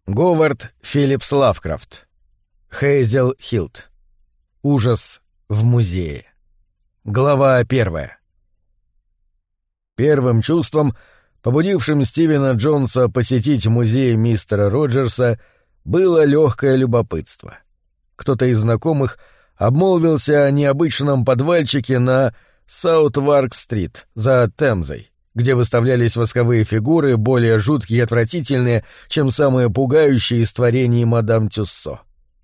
Говард Филлипс Лавкрафт. Хейзел Хилт. Ужас в музее. Глава 1. Первым чувством, побудившим Стивена Джонса посетить музей мистера Роджерса, было легкое любопытство. Кто-то из знакомых обмолвился о необычном подвальчике на Саутварк-стрит за Темзой, где выставлялись восковые фигуры, более жуткие и отвратительные, чем самые пугающие из творений мадам Тюссо.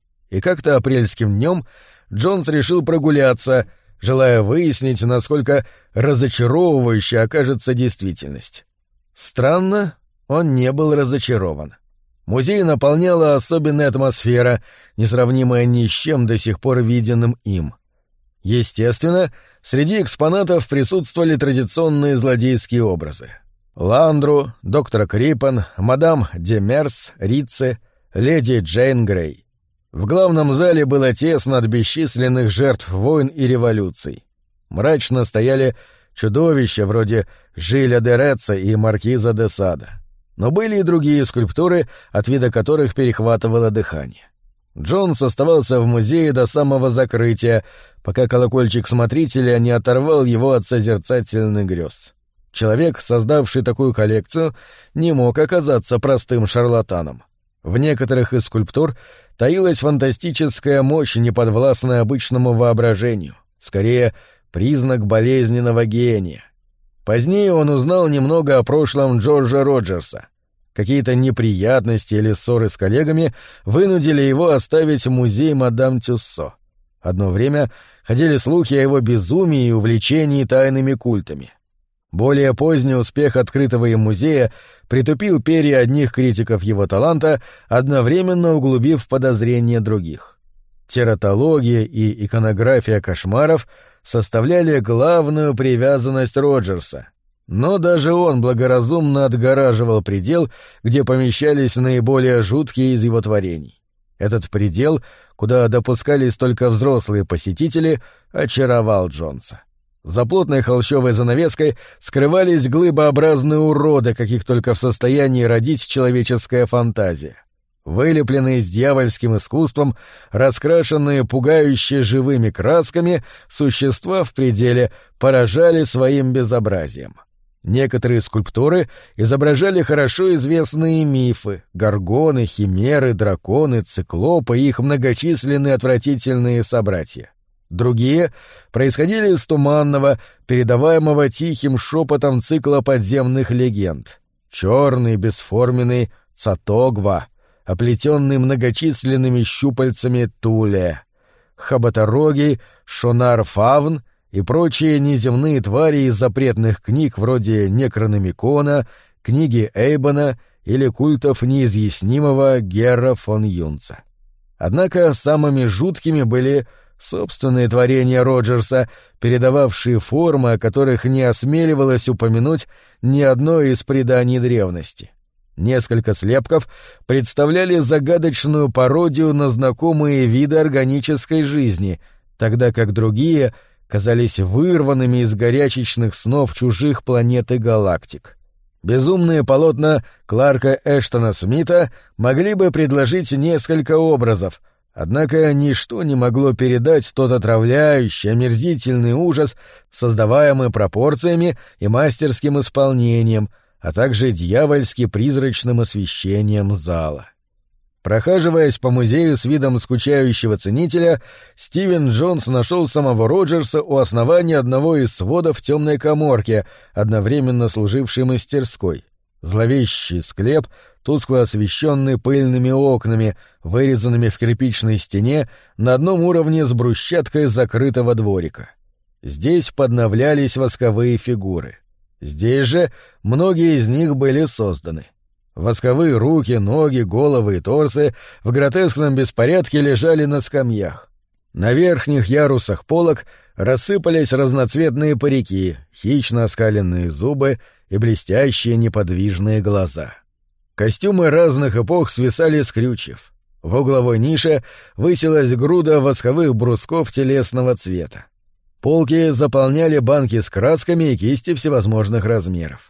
И как-то апрельским днем Джонс решил прогуляться, желая выяснить, насколько разочаровывающей окажется действительность. Странно, он не был разочарован. Музей наполняла особенная атмосфера, несравнимая ни с чем до сих пор виденным им. Естественно, среди экспонатов присутствовали традиционные злодейские образы. Ландру, доктор Крипен, мадам Демерс, Рице, леди Джейн Грей. В главном зале было тесно от бесчисленных жертв войн и революций. Мрачно стояли чудовища вроде Жиля де Реца и маркиза де Сада. Но были и другие скульптуры, от вида которых перехватывало дыхание. Джонс оставался в музее до самого закрытия, пока колокольчик смотрителя не оторвал его от созерцательных грез. Человек, создавший такую коллекцию, не мог оказаться простым шарлатаном. В некоторых из скульптур таилась фантастическая мощь, неподвластная обычному воображению, скорее, признак болезненного гения. Позднее он узнал немного о прошлом Джорджа Роджерса. Какие-то неприятности или ссоры с коллегами вынудили его оставить музей мадам Тюссо. Одно время ходили слухи о его безумии и увлечении тайными культами. Более поздний успех открытого им музея притупил перья одних критиков его таланта, одновременно углубив подозрения других. Тератология и иконография кошмаров составляли главную привязанность Роджерса, но даже он благоразумно отгораживал предел, где помещались наиболее жуткие из его творений. Этот предел, куда допускались только взрослые посетители, очаровал Джонса. За плотной холщовой занавеской скрывались глыбообразные уроды, каких только в состоянии родить человеческая фантазия. Вылепленные с дьявольским искусством, раскрашенные пугающе живыми красками, существа в пределе поражали своим безобразием. Некоторые скульптуры изображали хорошо известные мифы — горгоны, химеры, драконы, циклопы и их многочисленные отвратительные собратья. Другие происходили из туманного, передаваемого тихим шепотом цикла подземных легенд. Черный, бесформенный Цатогва, оплетенный многочисленными щупальцами Туле, хоботорогий Шонар-Фавн и прочие неземные твари из запретных книг вроде Некрономикона, книги Эйбона или культов неизъяснимого Герра фон Юнца. Однако самыми жуткими были собственные творения Роджерса, передававшие формы, о которых не осмеливалось упомянуть ни одно из преданий древности. Несколько слепков представляли загадочную пародию на знакомые виды органической жизни, тогда как другие казались вырванными из горячечных снов чужих планет и галактик. Безумные полотна Кларка Эштона Смита могли бы предложить несколько образов, однако ничто не могло передать тот отравляющий, омерзительный ужас, создаваемый пропорциями и мастерским исполнением, а также дьявольски-призрачным освещением зала. Прохаживаясь по музею с видом скучающего ценителя, Стивен Джонс нашел самого Роджерса у основания одного из сводов темной каморки, одновременно служившей мастерской. Зловещий склеп, тускло освещенный пыльными окнами, вырезанными в кирпичной стене на одном уровне с брусчаткой закрытого дворика. Здесь подновлялись восковые фигуры. Здесь же многие из них были созданы. Восковые руки, ноги, головы и торсы в гротескном беспорядке лежали на скамьях. На верхних ярусах полок рассыпались разноцветные парики, хищно оскаленные зубы и блестящие неподвижные глаза. Костюмы разных эпох свисали с крючев. В угловой нише высилась груда восковых брусков телесного цвета. Полки заполняли банки с красками и кисти всевозможных размеров.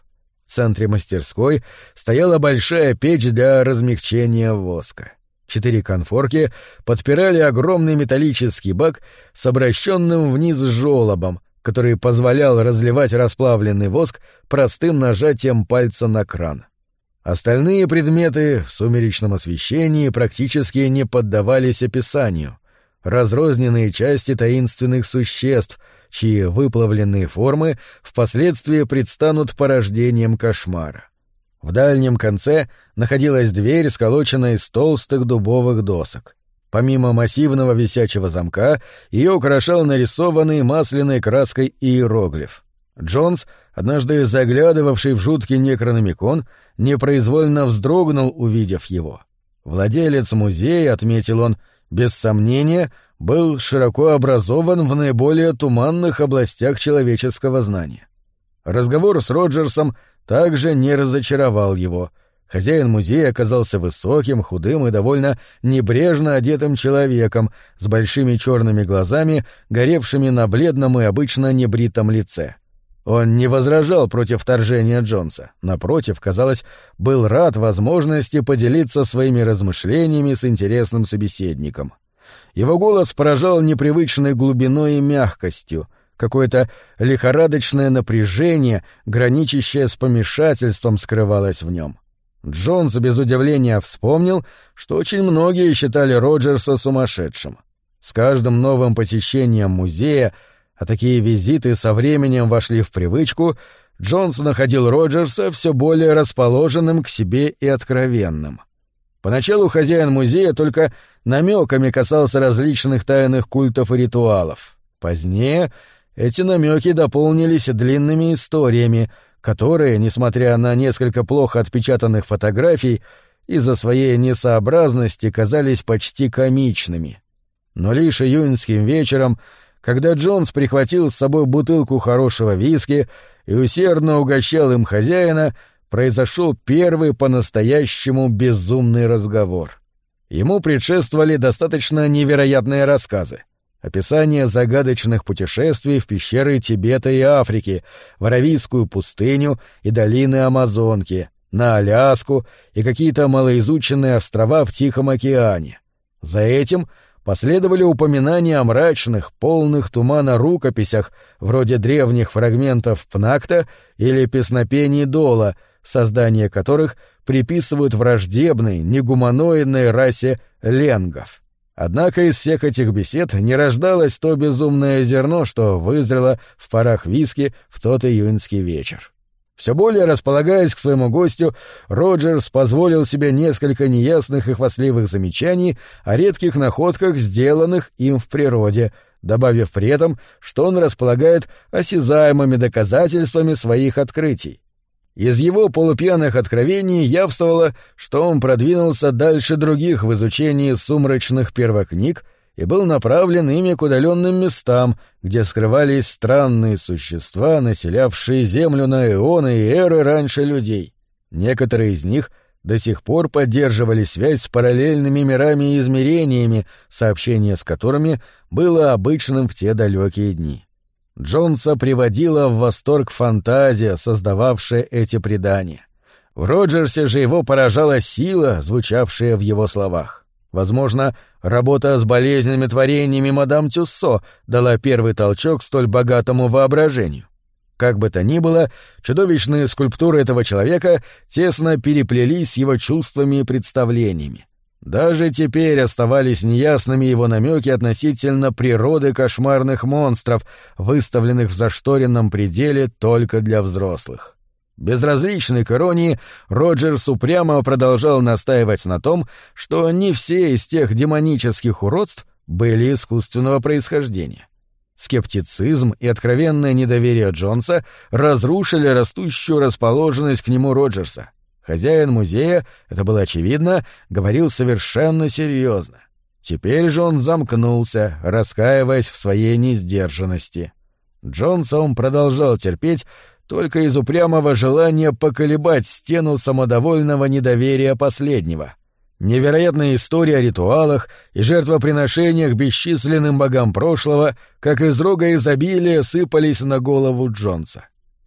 В центре мастерской стояла большая печь для размягчения воска. 4 конфорки подпирали огромный металлический бак с обращенным вниз желобом, который позволял разливать расплавленный воск простым нажатием пальца на кран. Остальные предметы в сумеречном освещении практически не поддавались описанию. Разрозненные части таинственных существ, чьи выплавленные формы впоследствии предстанут порождением кошмара. В дальнем конце находилась дверь, сколоченная из толстых дубовых досок. Помимо массивного висячего замка, ее украшал нарисованный масляной краской иероглиф. Джонс, однажды заглядывавший в жуткий некрономикон, непроизвольно вздрогнул, увидев его. Владелец музея, отметил он, без сомнения, был широко образован в наиболее туманных областях человеческого знания. Разговор с Роджерсом также не разочаровал его. Хозяин музея оказался высоким, худым и довольно небрежно одетым человеком с большими черными глазами, горевшими на бледном и обычно небритом лице. Он не возражал против вторжения Джонса, напротив, казалось, был рад возможности поделиться своими размышлениями с интересным собеседником. Его голос поражал непривычной глубиной и мягкостью, какое-то лихорадочное напряжение, граничащее с помешательством, скрывалось в нем. Джонс без удивления вспомнил, что очень многие считали Роджерса сумасшедшим. С каждым новым посещением музея, а такие визиты со временем вошли в привычку, Джонс находил Роджерса все более расположенным к себе и откровенным. Поначалу хозяин музея только намеками касался различных тайных культов и ритуалов. Позднее эти намеки дополнились длинными историями, которые, несмотря на несколько плохо отпечатанных фотографий, из-за своей несообразности казались почти комичными. Но лишь июньским вечером, когда Джонс прихватил с собой бутылку хорошего виски и усердно угощал им хозяина, произошел первый по-настоящему безумный разговор. Ему предшествовали достаточно невероятные рассказы. Описание загадочных путешествий в пещеры Тибета и Африки, в Аравийскую пустыню и долины Амазонки, на Аляску и какие-то малоизученные острова в Тихом океане. За этим последовали упоминания о мрачных, полных тумана рукописях, вроде древних фрагментов Пнакта или песнопений Дола, создание которых приписывают враждебной, негуманоидной расе ленгов. Однако из всех этих бесед не рождалось то безумное зерно, что вызрело в парах виски в тот июньский вечер. Все более располагаясь к своему гостю, Роджерс позволил себе несколько неясных и хвастливых замечаний о редких находках, сделанных им в природе, добавив при этом, что он располагает осязаемыми доказательствами своих открытий. Из его полупьяных откровений явствовало, что он продвинулся дальше других в изучении сумрачных первокниг и был направлен ими к удаленным местам, где скрывались странные существа, населявшие Землю на эоны и эры раньше людей. Некоторые из них до сих пор поддерживали связь с параллельными мирами и измерениями, сообщение с которыми было обычным в те далекие дни. Джонса приводила в восторг фантазия, создававшая эти предания. В Роджерсе же его поражала сила, звучавшая в его словах. Возможно, работа с болезненными творениями мадам Тюссо дала первый толчок столь богатому воображению. Как бы то ни было, чудовищные скульптуры этого человека тесно переплелись с его чувствами и представлениями. Даже теперь оставались неясными его намеки относительно природы кошмарных монстров, выставленных в зашторенном пределе только для взрослых. Безразличный к иронии, Роджерс упрямо продолжал настаивать на том, что не все из тех демонических уродств были искусственного происхождения. Скептицизм и откровенное недоверие Джонса разрушили растущую расположенность к нему Роджерса. Хозяин музея, это было очевидно, говорил совершенно серьезно. Теперь же он замкнулся, раскаиваясь в своей несдержанности. Джонса он продолжал терпеть только из упрямого желания поколебать стену самодовольного недоверия последнего. Невероятная история о ритуалах и жертвоприношениях бесчисленным богам прошлого, как из рога изобилия, сыпались на голову Джонса.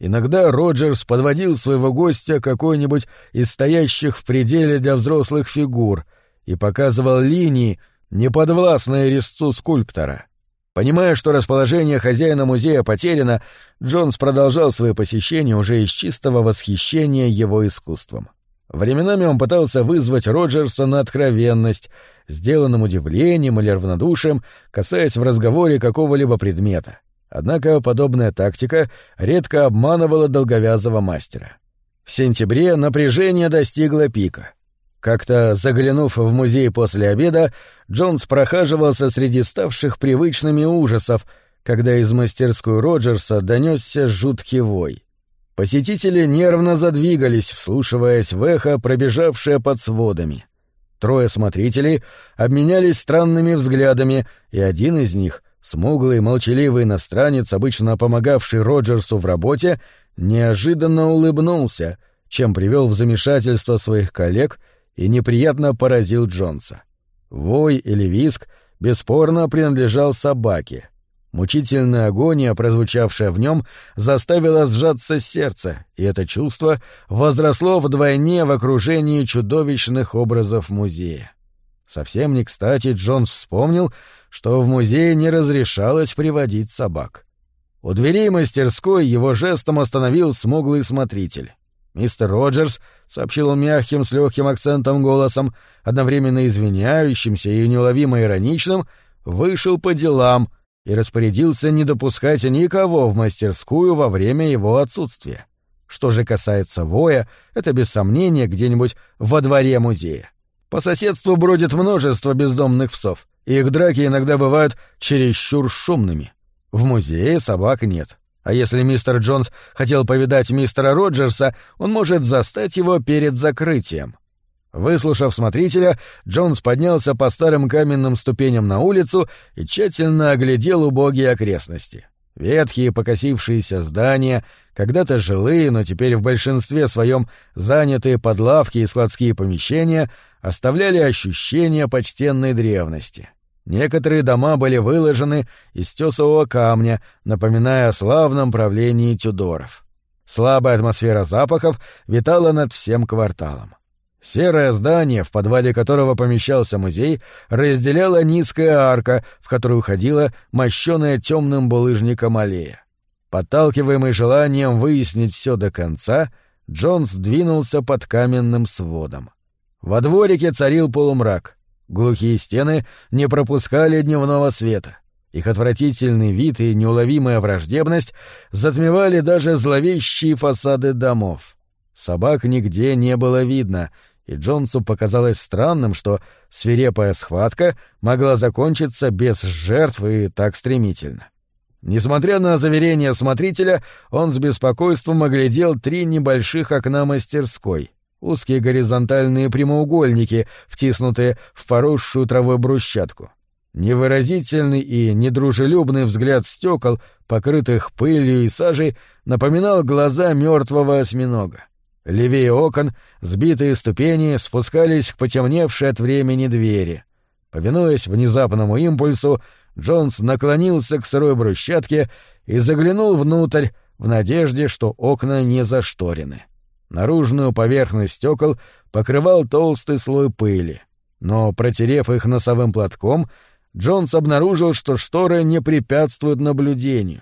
Иногда Роджерс подводил своего гостя к какой-нибудь из стоящих в пределе для взрослых фигур и показывал линии, неподвластные резцу скульптора. Понимая, что расположение хозяина музея потеряно, Джонс продолжал свои посещения уже из чистого восхищения его искусством. Временами он пытался вызвать Роджерса на откровенность, сделанным удивлением или равнодушием, касаясь в разговоре какого-либо предмета. Однако подобная тактика редко обманывала долговязого мастера. В сентябре напряжение достигло пика. Как-то, заглянув в музей после обеда, Джонс прохаживался среди ставших привычными ужасов, когда из мастерской Роджерса донесся жуткий вой. Посетители нервно задвигались, вслушиваясь в эхо, пробежавшее под сводами. Трое смотрителей обменялись странными взглядами, и один из них — смуглый, молчаливый иностранец, обычно помогавший Роджерсу в работе, неожиданно улыбнулся, чем привел в замешательство своих коллег и неприятно поразил Джонса. Вой или визг бесспорно принадлежал собаке. Мучительная агония, прозвучавшая в нем, заставила сжаться сердце, и это чувство возросло вдвойне в окружении чудовищных образов музея. Совсем не кстати Джонс вспомнил, что в музее не разрешалось приводить собак. У дверей мастерской его жестом остановил смуглый смотритель. «Мистер Роджерс», — сообщил он мягким, с легким акцентом голосом, одновременно извиняющимся и неуловимо ироничным, вышел по делам и распорядился не допускать никого в мастерскую во время его отсутствия. Что же касается воя, это без сомнения где-нибудь во дворе музея. По соседству бродит множество бездомных псов, и их драки иногда бывают чересчур шумными. В музее собак нет. А если мистер Джонс хотел повидать мистера Роджерса, он может застать его перед закрытием. Выслушав смотрителя, Джонс поднялся по старым каменным ступеням на улицу и тщательно оглядел убогие окрестности. Ветхие покосившиеся здания, когда-то жилые, но теперь в большинстве своем занятые под лавки и складские помещения, оставляли ощущение почтенной древности. Некоторые дома были выложены из тесового камня, напоминая о славном правлении Тюдоров. Слабая атмосфера запахов витала над всем кварталом. Серое здание, в подвале которого помещался музей, разделяла низкая арка, в которую ходила мощёная темным булыжником аллея. Подталкиваемый желанием выяснить все до конца, Джонс двинулся под каменным сводом. Во дворике царил полумрак. Глухие стены не пропускали дневного света. Их отвратительный вид и неуловимая враждебность затмевали даже зловещие фасады домов. Собак нигде не было видно, и Джонсу показалось странным, что свирепая схватка могла закончиться без жертв и так стремительно. Несмотря на заверения смотрителя, он с беспокойством оглядел 3 небольших окна мастерской. Узкие горизонтальные прямоугольники, втиснутые в поросшую травой брусчатку. Невыразительный и недружелюбный взгляд стекол, покрытых пылью и сажей, напоминал глаза мертвого осьминога. Левее окон сбитые ступени спускались к потемневшей от времени двери. Повинуясь внезапному импульсу, Джонс наклонился к сырой брусчатке и заглянул внутрь в надежде, что окна не зашторены. Наружную поверхность стекол покрывал толстый слой пыли, но, протерев их носовым платком, Джонс обнаружил, что шторы не препятствуют наблюдению.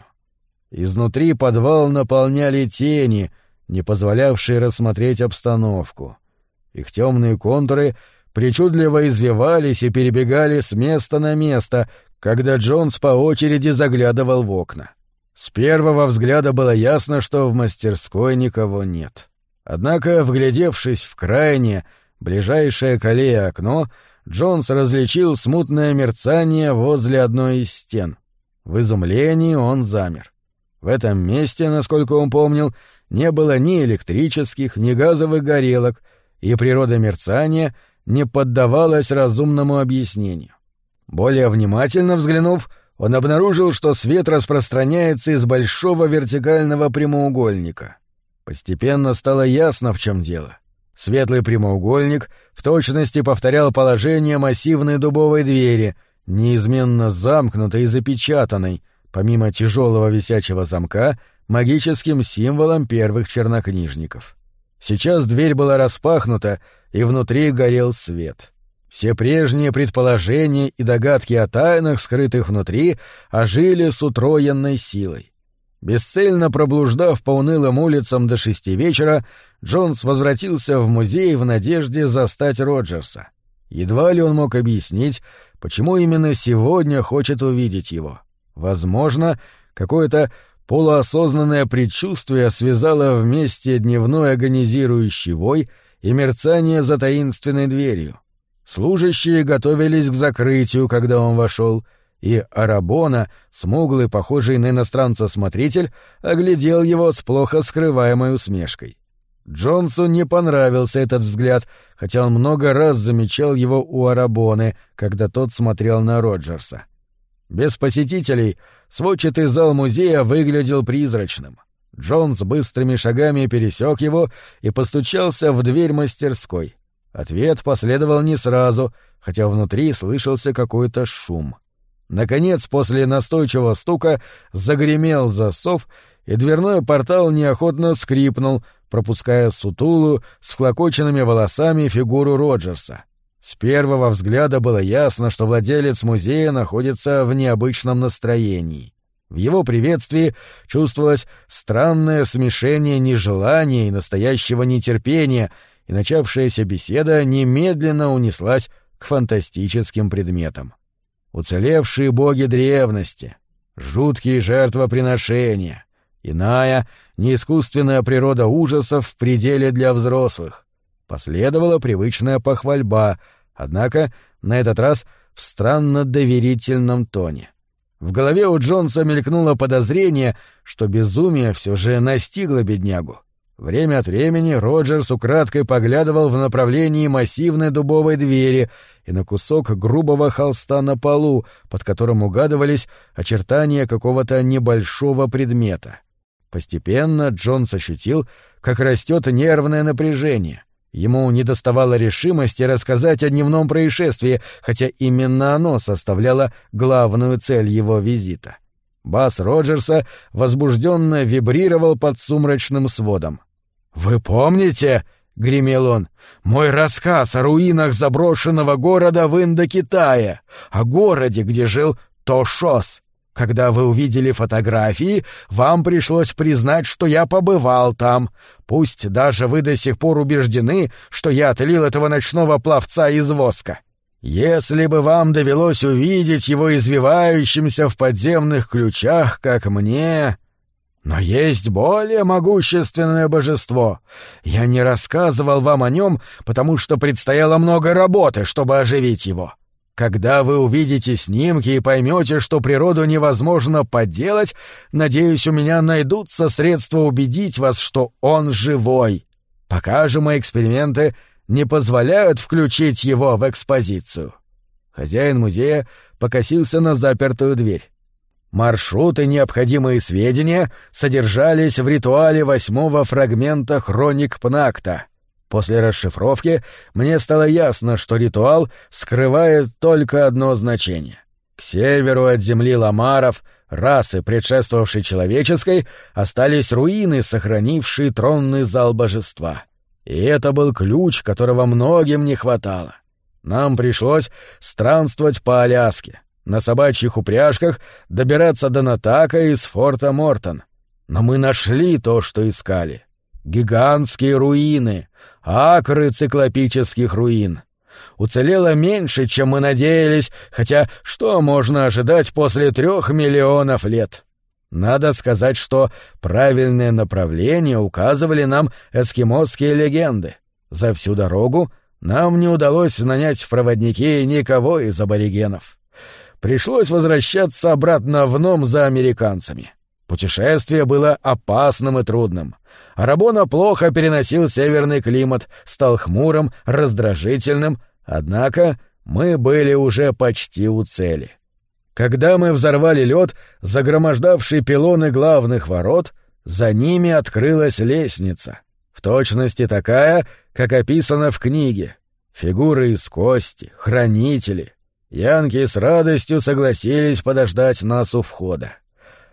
Изнутри подвал наполняли тени, не позволявшие рассмотреть обстановку. Их темные контуры причудливо извивались и перебегали с места на место, когда Джонс по очереди заглядывал в окна. С первого взгляда было ясно, что в мастерской никого нет. Однако, вглядевшись в крайнее, ближайшее к аллее окно, Джонс различил смутное мерцание возле одной из стен. В изумлении он замер. В этом месте, насколько он помнил, не было ни электрических, ни газовых горелок, и природа мерцания не поддавалась разумному объяснению. Более внимательно взглянув, он обнаружил, что свет распространяется из большого вертикального прямоугольника. Постепенно стало ясно, в чем дело. Светлый прямоугольник в точности повторял положение массивной дубовой двери, неизменно замкнутой и запечатанной, помимо тяжелого висячего замка, магическим символом первых чернокнижников. Сейчас дверь была распахнута, и внутри горел свет. Все прежние предположения и догадки о тайнах, скрытых внутри, ожили с утроенной силой. Бесцельно проблуждав по унылым улицам до 6 вечера, Джонс возвратился в музей в надежде застать Роджерса. Едва ли он мог объяснить, почему именно сегодня хочет увидеть его. Возможно, какое-то полуосознанное предчувствие связало вместе дневной агонизирующий вой и мерцание за таинственной дверью. Служащие готовились к закрытию, когда он вошел, и Арабона, смуглый, похожий на иностранца смотритель, оглядел его с плохо скрываемой усмешкой. Джонсу не понравился этот взгляд, хотя он много раз замечал его у Арабоны, когда тот смотрел на Роджерса. Без посетителей сводчатый зал музея выглядел призрачным. Джонс быстрыми шагами пересек его и постучался в дверь мастерской. Ответ последовал не сразу, хотя внутри слышался какой-то шум. Наконец, после настойчивого стука загремел засов, и дверной портал неохотно скрипнул, пропуская сутулую, с всклокоченными волосами фигуру Роджерса. С первого взгляда было ясно, что владелец музея находится в необычном настроении. В его приветствии чувствовалось странное смешение нежелания и настоящего нетерпения, и начавшаяся беседа немедленно унеслась к фантастическим предметам. Уцелевшие боги древности, жуткие жертвоприношения, иная, неискусственная природа ужасов в пределе для взрослых. Последовала привычная похвальба, однако на этот раз в странно доверительном тоне. В голове у Джонса мелькнуло подозрение, что безумие все же настигло беднягу. Время от времени Роджерс украдкой поглядывал в направлении массивной дубовой двери и на кусок грубого холста на полу, под которым угадывались очертания какого-то небольшого предмета. Постепенно Джонс ощутил, как растет нервное напряжение. Ему недоставало решимости рассказать о дневном происшествии, хотя именно оно составляло главную цель его визита. Бас Роджерса возбужденно вибрировал под сумрачным сводом. «Вы помните, — гремел он, — мой рассказ о руинах заброшенного города в Индокитае, о городе, где жил Тошос? Когда вы увидели фотографии, вам пришлось признать, что я побывал там. Пусть даже вы до сих пор убеждены, что я отлил этого ночного пловца из воска. Если бы вам довелось увидеть его извивающимся в подземных ключах, как мне... Но есть более могущественное божество. Я не рассказывал вам о нем, потому что предстояло много работы, чтобы оживить его. Когда вы увидите снимки и поймете, что природу невозможно подделать, надеюсь, у меня найдутся средства убедить вас, что он живой. Пока же мои эксперименты не позволяют включить его в экспозицию». Хозяин музея покосился на запертую дверь. Маршрут и необходимые сведения содержались в ритуале 8-го фрагмента хроник Пнакта. После расшифровки мне стало ясно, что ритуал скрывает только одно значение. К северу от земли ламаров, расы, предшествовавшей человеческой, остались руины, сохранившие тронный зал божества. И это был ключ, которого многим не хватало. Нам пришлось странствовать по Аляске, на собачьих упряжках добираться до Натака из форта Мортон. Но мы нашли то, что искали. Гигантские руины, акры циклопических руин. Уцелело меньше, чем мы надеялись, хотя что можно ожидать после 3 миллионов лет? Надо сказать, что правильное направление указывали нам эскимосские легенды. За всю дорогу нам не удалось нанять в проводники никого из аборигенов. Пришлось возвращаться обратно в Ном за американцами. Путешествие было опасным и трудным. Арабона плохо переносил северный климат, стал хмурым, раздражительным, однако мы были уже почти у цели. Когда мы взорвали лед, загромождавший пилоны главных ворот, за ними открылась лестница, в точности такая, как описано в книге. Фигуры из кости, хранители. Янки с радостью согласились подождать нас у входа.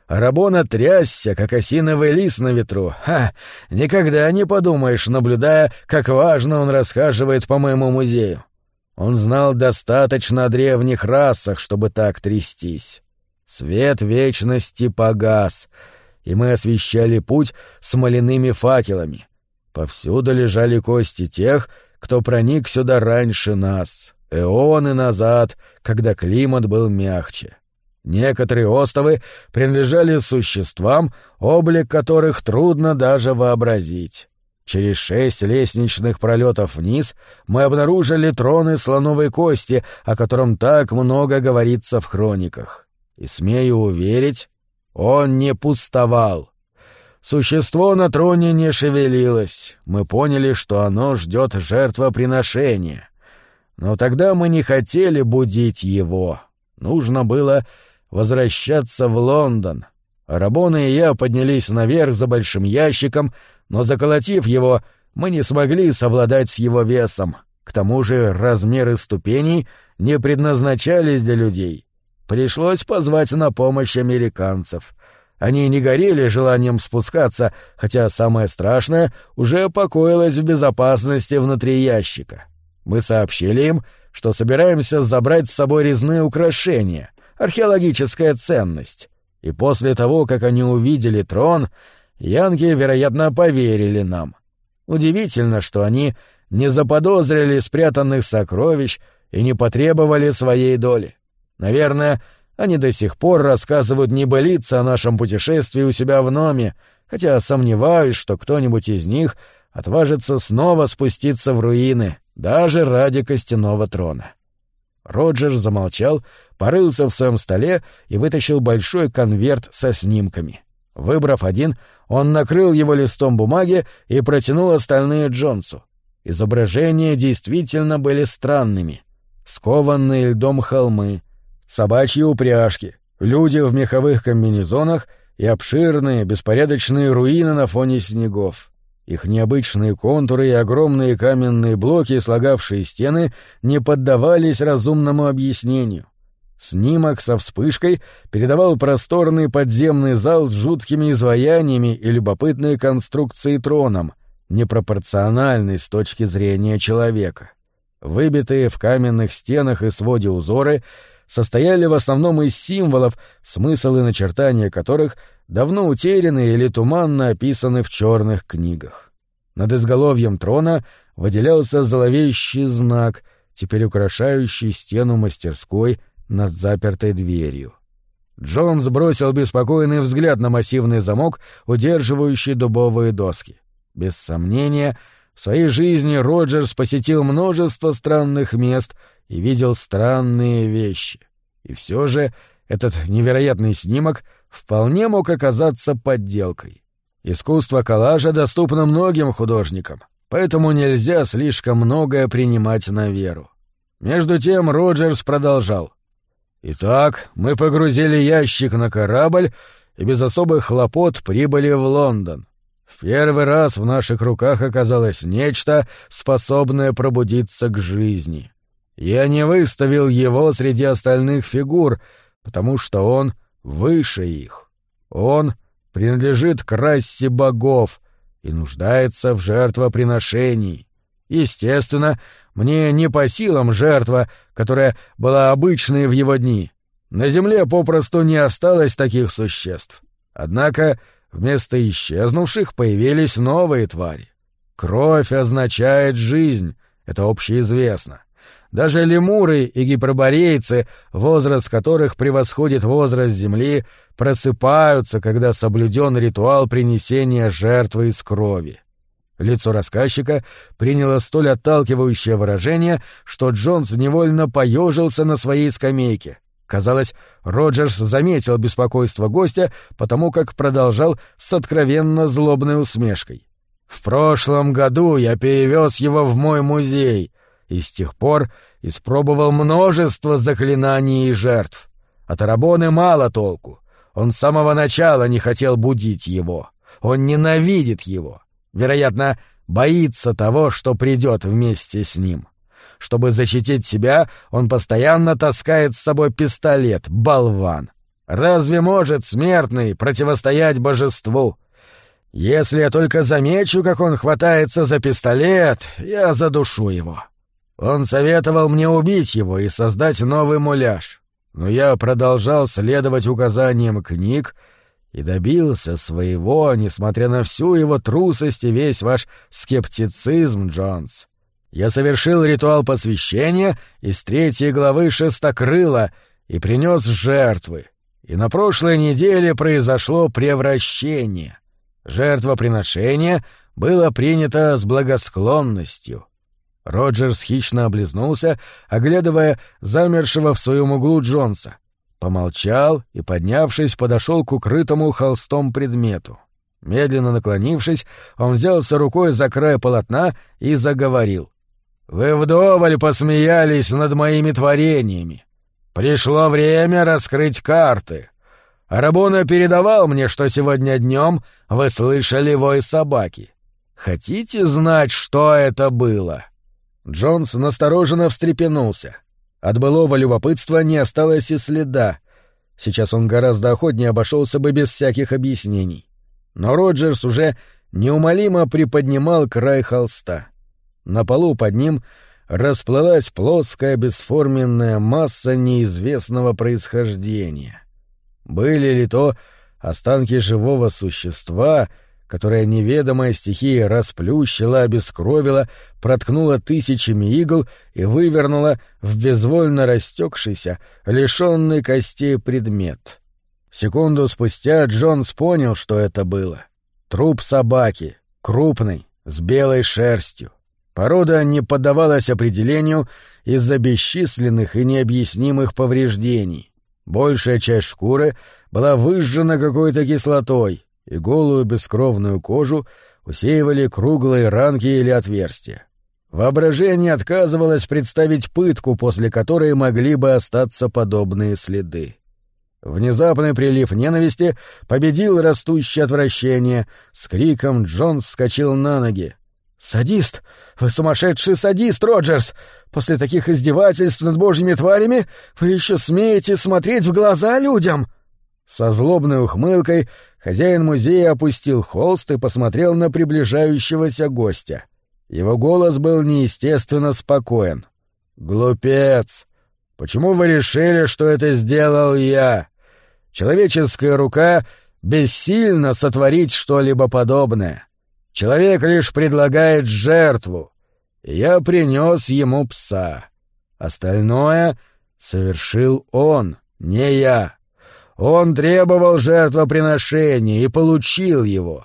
Арабона трясся, как осиновый лист на ветру. Никогда не подумаешь, наблюдая, как важно он расхаживает по моему музею. Он знал достаточно о древних расах, чтобы так трястись. Свет вечности погас, и мы освещали путь смоляными факелами. Повсюду лежали кости тех, кто проник сюда раньше нас, эоны назад, когда климат был мягче. Некоторые остовы принадлежали существам, облик которых трудно даже вообразить. Через 6 лестничных пролетов вниз мы обнаружили трон из слоновой кости, о котором так много говорится в хрониках. И, смею уверить, он не пустовал. Существо на троне не шевелилось. Мы поняли, что оно ждет жертвоприношения. Но тогда мы не хотели будить его. Нужно было возвращаться в Лондон. Рабона и я поднялись наверх за большим ящиком, но, заколотив его, мы не смогли совладать с его весом. К тому же размеры ступеней не предназначались для людей. Пришлось позвать на помощь американцев. Они не горели желанием спускаться, хотя самое страшное уже покоилось в безопасности внутри ящика. Мы сообщили им, что собираемся забрать с собой резные украшения, археологическая ценность. И после того, как они увидели трон, янки, вероятно, поверили нам. Удивительно, что они не заподозрили спрятанных сокровищ и не потребовали своей доли. Наверное, они до сих пор рассказывают небылицы о нашем путешествии у себя в Номе, хотя сомневаюсь, что кто-нибудь из них отважится снова спуститься в руины, даже ради костяного трона. Роджер замолчал, порылся в своем столе и вытащил большой конверт со снимками. Выбрав один, он накрыл его листом бумаги и протянул остальные Джонсу. Изображения действительно были странными. Скованные льдом холмы, собачьи упряжки, люди в меховых комбинезонах и обширные, беспорядочные руины на фоне снегов. Их необычные контуры и огромные каменные блоки, слагавшие стены, не поддавались разумному объяснению. Снимок со вспышкой передавал просторный подземный зал с жуткими изваяниями и любопытной конструкцией троном, непропорциональной с точки зрения человека. Выбитые в каменных стенах и своде узоры состояли в основном из символов, смысл и начертания которых давно утеряны или туманно описаны в черных книгах. Над изголовьем трона выделялся зловещий знак, теперь украшающий стену мастерской над запертой дверью. Джонс бросил беспокойный взгляд на массивный замок, удерживающий дубовые доски. Без сомнения, в своей жизни Роджерс посетил множество странных мест и видел странные вещи. И все же этот невероятный снимок вполне мог оказаться подделкой. Искусство коллажа доступно многим художникам, поэтому нельзя слишком многое принимать на веру. Между тем Роджерс продолжал. «Итак, мы погрузили ящик на корабль и без особых хлопот прибыли в Лондон. В первый раз в наших руках оказалось нечто, способное пробудиться к жизни. Я не выставил его среди остальных фигур, потому что он выше их. Он принадлежит к расе богов и нуждается в жертвоприношении. Естественно, мне не по силам жертва, которая была обычной в его дни. На земле попросту не осталось таких существ. Однако вместо исчезнувших появились новые твари. Кровь означает жизнь, это общеизвестно. Даже лемуры и гиперборейцы, возраст которых превосходит возраст Земли, просыпаются, когда соблюден ритуал принесения жертвы из крови. Лицо рассказчика приняло столь отталкивающее выражение, что Джонс невольно поежился на своей скамейке. Казалось, Роджерс заметил беспокойство гостя, потому как продолжал с откровенно злобной усмешкой. «В прошлом году я перевез его в мой музей, и с тех пор испробовал множество заклинаний и жертв. От Арабоны мало толку. Он с самого начала не хотел будить его. Он ненавидит его. Вероятно, боится того, что придет вместе с ним. Чтобы защитить себя, он постоянно таскает с собой пистолет, болван. Разве может смертный противостоять божеству? Если я только замечу, как он хватается за пистолет, я задушу его. Он советовал мне убить его и создать новый муляж. Но я продолжал следовать указаниям книг и добился своего, несмотря на всю его трусость и весь ваш скептицизм, Джонс. Я совершил ритуал посвящения из 3 главы Шестокрыла и принес жертвы. И на прошлой неделе произошло превращение. Жертвоприношение было принято с благосклонностью. Роджерс хищно облизнулся, оглядывая замершего в своем углу Джонса. Помолчал и, поднявшись, подошел к укрытому холстом предмету. Медленно наклонившись, он взялся рукой за край полотна и заговорил. «Вы вдоволь посмеялись над моими творениями. Пришло время раскрыть карты. Арабона передавал мне, что сегодня днем вы слышали вой собаки. Хотите знать, что это было?» Джонс настороженно встрепенулся. От былого любопытства не осталось и следа. Сейчас он гораздо охотнее обошелся бы без всяких объяснений. Но Роджерс уже неумолимо приподнимал край холста. На полу под ним расплылась плоская бесформенная масса неизвестного происхождения. Были ли то останки живого существа, которое неведомая стихия расплющила, обескровила, проткнула тысячами игл и вывернула в безвольно растекшийся, лишенный костей предмет. Секунду спустя Джонс понял, что это было. Труп собаки, крупный, с белой шерстью. Порода не поддавалась определению из-за бесчисленных и необъяснимых повреждений. Большая часть шкуры была выжжена какой-то кислотой, и голую бескровную кожу усеивали круглые ранки или отверстия. Воображение отказывалось представить пытку, после которой могли бы остаться подобные следы. Внезапный прилив ненависти победил растущее отвращение. С криком Джонс вскочил на ноги. «Садист! Вы сумасшедший садист, Роджерс! После таких издевательств над божьими тварями вы еще смеете смотреть в глаза людям!» Со злобной ухмылкой хозяин музея опустил холст и посмотрел на приближающегося гостя. Его голос был неестественно спокоен. «Глупец! Почему вы решили, что это сделал я? Человеческая рука бессильна сотворить что-либо подобное. Человек лишь предлагает жертву, и я принес ему пса. Остальное совершил он, не я. Он требовал жертвоприношения и получил его.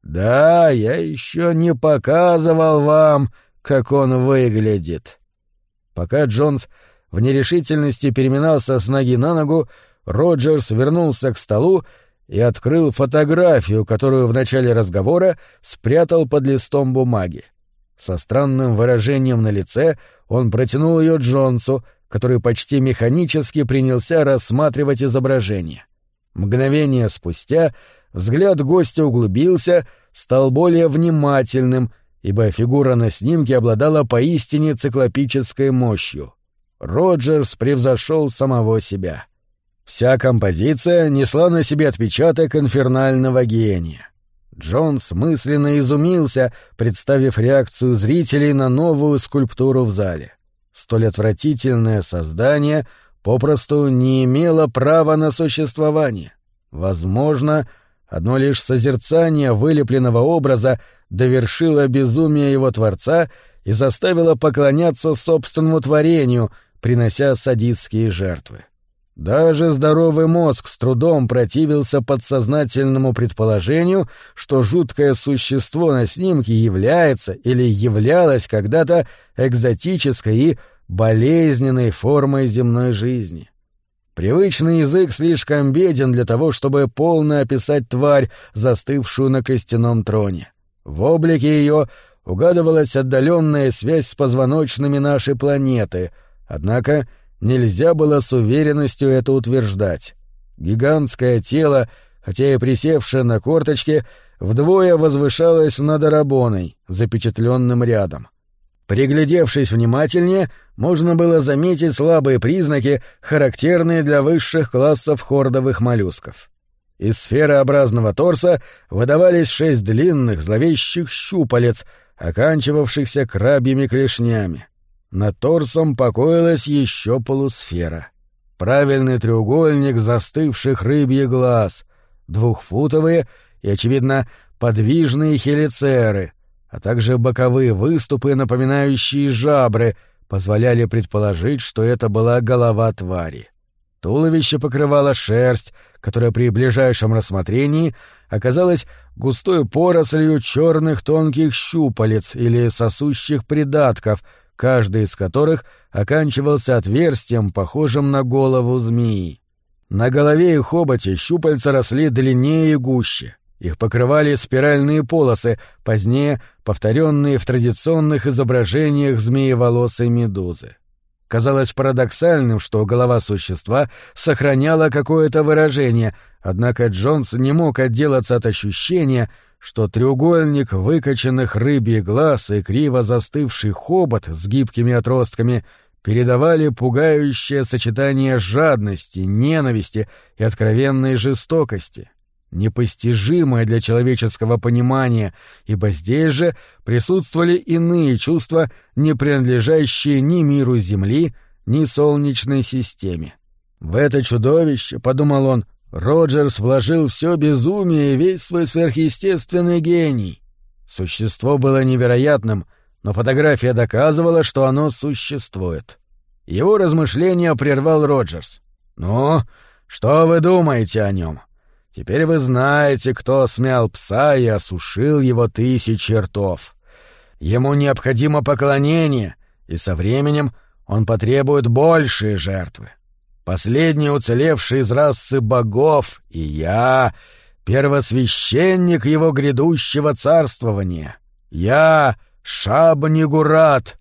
Да, я еще не показывал вам, как он выглядит». Пока Джонс в нерешительности переминался с ноги на ногу, Роджерс вернулся к столу и открыл фотографию, которую в начале разговора спрятал под листом бумаги. Со странным выражением на лице он протянул ее Джонсу, который почти механически принялся рассматривать изображение. Мгновение спустя взгляд гостя углубился, стал более внимательным, ибо фигура на снимке обладала поистине циклопической мощью. Роджерс превзошел самого себя. Вся композиция несла на себе отпечаток инфернального гения. Джонс мысленно изумился, представив реакцию зрителей на новую скульптуру в зале. Столь отвратительное создание попросту не имело права на существование. Возможно, одно лишь созерцание вылепленного образа довершило безумие его творца и заставило поклоняться собственному творению, принося садистские жертвы. Даже здоровый мозг с трудом противился подсознательному предположению, что жуткое существо на снимке является или являлось когда-то экзотической и болезненной формой земной жизни. Привычный язык слишком беден для того, чтобы полно описать тварь, застывшую на костяном троне. В облике ее угадывалась отдаленная связь с позвоночными нашей планеты, однако нельзя было с уверенностью это утверждать. Гигантское тело, хотя и присевшее на корточки, вдвое возвышалось над Арабоной, запечатленным рядом. Приглядевшись внимательнее, можно было заметить слабые признаки, характерные для высших классов хордовых моллюсков. Из сферообразного торса выдавались 6 длинных зловещих щупалец, оканчивавшихся крабьими клешнями. Над торсом покоилась еще полусфера. Правильный треугольник застывших рыбьих глаз, 2-футовые и, очевидно, подвижные хелицеры, а также боковые выступы, напоминающие жабры, позволяли предположить, что это была голова твари. Туловище покрывала шерсть, которая при ближайшем рассмотрении оказалась густой порослью черных тонких щупалец или сосущих придатков, каждый из которых оканчивался отверстием, похожим на голову змеи. На голове и хоботе щупальца росли длиннее и гуще. Их покрывали спиральные полосы, позднее повторенные в традиционных изображениях змееволосой медузы. Казалось парадоксальным, что голова существа сохраняла какое-то выражение, однако Джонс не мог отделаться от ощущения, что треугольник выкоченных рыбьих глаз и криво застывший хобот с гибкими отростками передавали пугающее сочетание жадности, ненависти и откровенной жестокости, непостижимое для человеческого понимания, ибо здесь же присутствовали иные чувства, не принадлежащие ни миру Земли, ни Солнечной системе. В это чудовище, — подумал он, — Роджерс вложил все безумие и весь свой сверхъестественный гений. Существо было невероятным, но фотография доказывала, что оно существует. Его размышления прервал Роджерс. «Ну, что вы думаете о нем? Теперь вы знаете, кто смял пса и осушил его 1000 ртов. Ему необходимо поклонение, и со временем он потребует большие жертвы. Последний уцелевший из расы богов, и я — первосвященник его грядущего царствования. Я — Шабнигурат,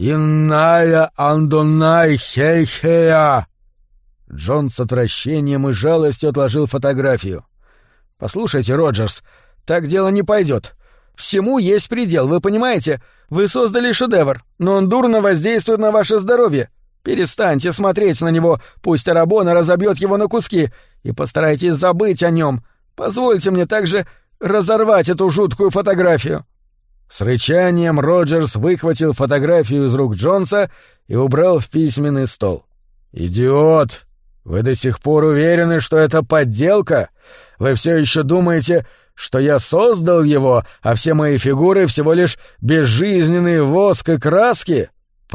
Инная Андонай Хей-Хея». Джон с отвращением и жалостью отложил фотографию. «Послушайте, Роджерс, так дело не пойдет. Всему есть предел, вы понимаете? Вы создали шедевр, но он дурно воздействует на ваше здоровье. Перестаньте смотреть на него, пусть Арабона разобьет его на куски, и постарайтесь забыть о нем. Позвольте мне также разорвать эту жуткую фотографию». С рычанием Роджерс выхватил фотографию из рук Джонса и убрал в письменный стол. «Идиот! Вы до сих пор уверены, что это подделка? Вы все еще думаете, что я создал его, а все мои фигуры всего лишь безжизненный воск и краски?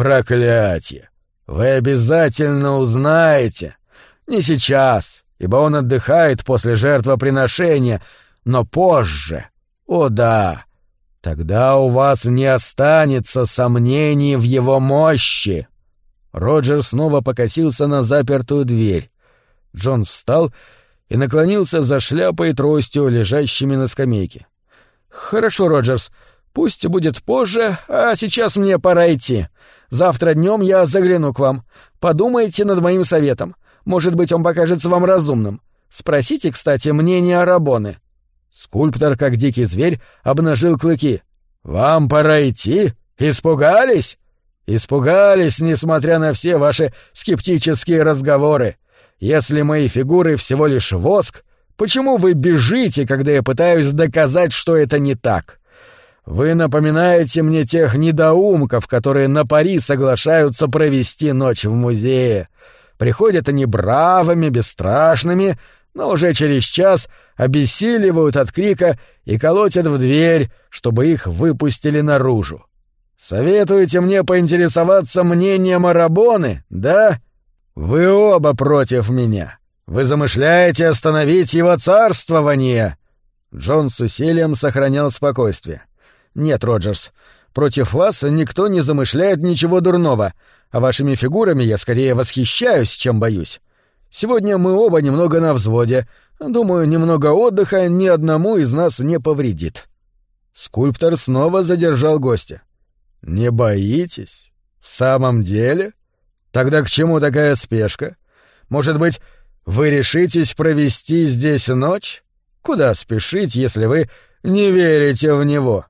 Проклятье! Вы обязательно узнаете. Не сейчас, ибо он отдыхает после жертвоприношения, но позже. О да! Тогда у вас не останется сомнений в его мощи». Роджер снова покосился на запертую дверь. Джонс встал и наклонился за шляпой и тростью, лежащими на скамейке. «Хорошо, Роджерс, пусть будет позже, а сейчас мне пора идти. Завтра днем я загляну к вам. Подумайте над моим советом. Может быть, он покажется вам разумным. Спросите, кстати, мнение Арабоны». Скульптор, как дикий зверь, обнажил клыки. «Вам пора идти? Испугались?» «Испугались, несмотря на все ваши скептические разговоры. Если мои фигуры всего лишь воск, почему вы бежите, когда я пытаюсь доказать, что это не так? Вы напоминаете мне тех недоумков, которые на пари соглашаются провести ночь в музее. Приходят они бравыми, бесстрашными, но уже через час обессиливают от крика и колотят в дверь, чтобы их выпустили наружу. Советуете мне поинтересоваться мнением Арабоны, да? Вы оба против меня. Вы замышляете остановить его царствование». Джон с усилием сохранял спокойствие. «Нет, Роджерс, против вас никто не замышляет ничего дурного, а вашими фигурами я скорее восхищаюсь, чем боюсь. Сегодня мы оба немного на взводе. Думаю, немного отдыха ни одному из нас не повредит». Скульптор снова задержал гостя. «Не боитесь? В самом деле? Тогда к чему такая спешка? Может быть, вы решитесь провести здесь ночь? Куда спешить, если вы не верите в него?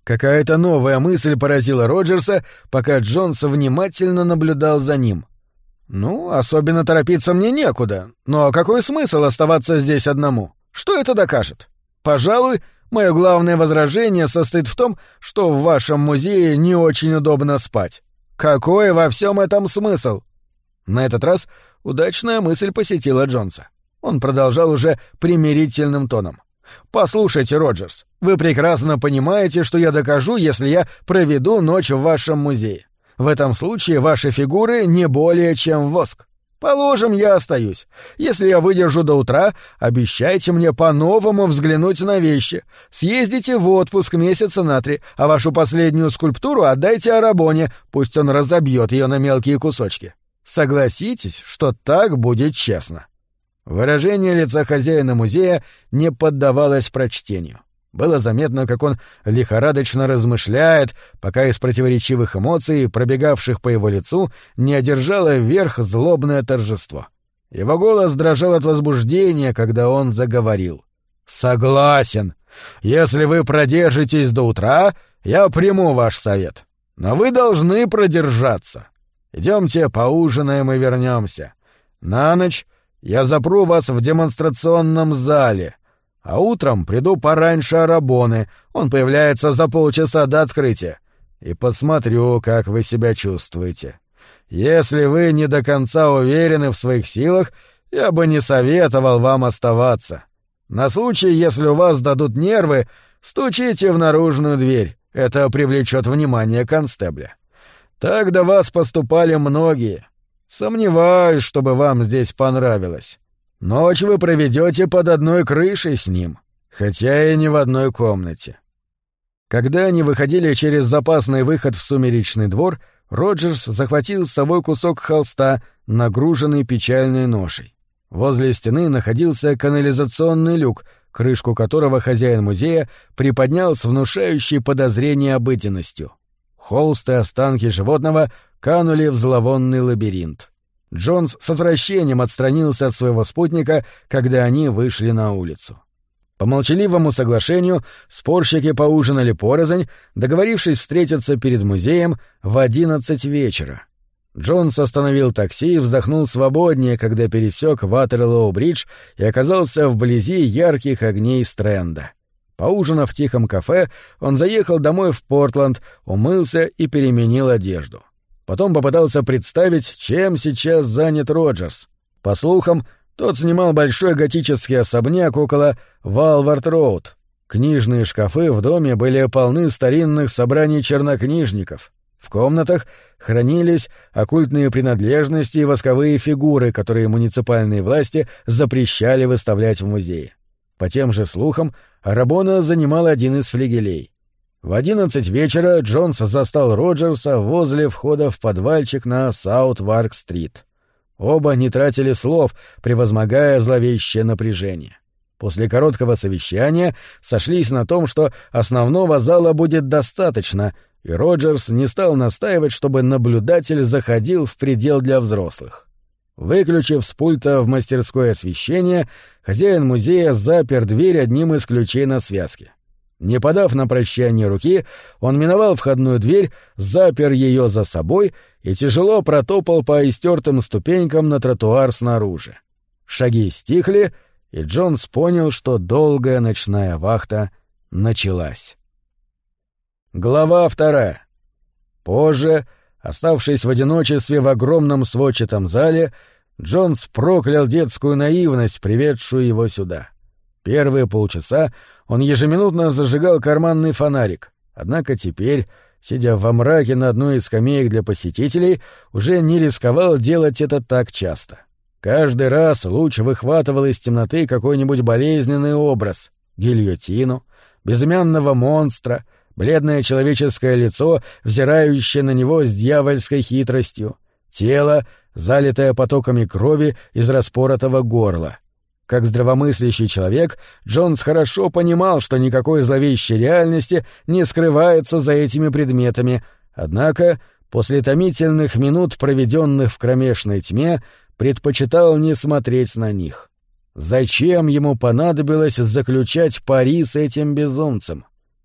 Какая-то новая мысль поразила Роджерса, пока Джонс внимательно наблюдал за ним. «Ну, особенно торопиться мне некуда. Но какой смысл оставаться здесь одному? Что это докажет? Пожалуй, мое главное возражение состоит в том, что в вашем музее не очень удобно спать. Какой во всем этом смысл?» На этот раз удачная мысль посетила Джонса. Он продолжал уже примирительным тоном. «Послушайте, Роджерс, вы прекрасно понимаете, что я докажу, если я проведу ночь в вашем музее. В этом случае ваши фигуры не более чем воск. Положим, я остаюсь. Если я выдержу до утра, обещайте мне по-новому взглянуть на вещи. Съездите в отпуск месяца на 3, а вашу последнюю скульптуру отдайте Арабоне, пусть он разобьет ее на мелкие кусочки. Согласитесь, что так будет честно». Выражение лица хозяина музея не поддавалось прочтению. Было заметно, как он лихорадочно размышляет, пока из противоречивых эмоций, пробегавших по его лицу, не одержало вверх злобное торжество. Его голос дрожал от возбуждения, когда он заговорил. «Согласен. Если вы продержитесь до утра, я приму ваш совет. Но вы должны продержаться. Идемте поужинаем и вернемся. На ночь я запру вас в демонстрационном зале. А утром приду пораньше Арабоны, он появляется за полчаса до открытия, и посмотрю, как вы себя чувствуете. Если вы не до конца уверены в своих силах, я бы не советовал вам оставаться. На случай, если у вас дадут нервы, стучите в наружную дверь, это привлечет внимание констебля. Так до вас поступали многие. Сомневаюсь, чтобы вам здесь понравилось. Ночь вы проведете под одной крышей с ним, хотя и не в одной комнате». Когда они выходили через запасный выход в сумеречный двор, Роджерс захватил с собой кусок холста, нагруженный печальной ношей. Возле стены находился канализационный люк, крышку которого хозяин музея приподнял с внушающей подозрение обыденностью. Холст и останки животного канули в зловонный лабиринт. Джонс с отвращением отстранился от своего спутника, когда они вышли на улицу. По молчаливому соглашению спорщики поужинали порознь, договорившись встретиться перед музеем в 11 вечера. Джонс остановил такси и вздохнул свободнее, когда пересек Ватерлоу-бридж и оказался вблизи ярких огней Стрэнда. Поужинав в тихом кафе, он заехал домой в Портленд, умылся и переменил одежду. Потом попытался представить, чем сейчас занят Роджерс. По слухам, тот снимал большой готический особняк около Валвард-роуд. Книжные шкафы в доме были полны старинных собраний чернокнижников. В комнатах хранились оккультные принадлежности и восковые фигуры, которые муниципальные власти запрещали выставлять в музее. По тем же слухам, Арабона занимал один из флигелей. В 11 вечера Джонс застал Роджерса возле входа в подвальчик на Саут-Варк-стрит. Оба не тратили слов, превозмогая зловещее напряжение. После короткого совещания сошлись на том, что основного зала будет достаточно, и Роджерс не стал настаивать, чтобы наблюдатель заходил в предел для взрослых. Выключив с пульта в мастерское освещение, хозяин музея запер дверь одним из ключей на связке. Не подав на прощание руки, он миновал входную дверь, запер ее за собой и тяжело протопал по истертым ступенькам на тротуар снаружи. Шаги стихли, и Джонс понял, что долгая ночная вахта началась. Глава 2. Позже, оставшись в одиночестве в огромном сводчатом зале, Джонс проклял детскую наивность, приведшую его сюда. Первые полчаса он ежеминутно зажигал карманный фонарик, однако теперь, сидя во мраке на одной из скамеек для посетителей, уже не рисковал делать это так часто. Каждый раз луч выхватывал из темноты какой-нибудь болезненный образ — гильотину, безымянного монстра, бледное человеческое лицо, взирающее на него с дьявольской хитростью, тело, залитое потоками крови из распоротого горла. Как здравомыслящий человек, Джонс хорошо понимал, что никакой зловещей реальности не скрывается за этими предметами, однако после томительных минут, проведенных в кромешной тьме, предпочитал не смотреть на них. Зачем ему понадобилось заключать пари с этим безумцем?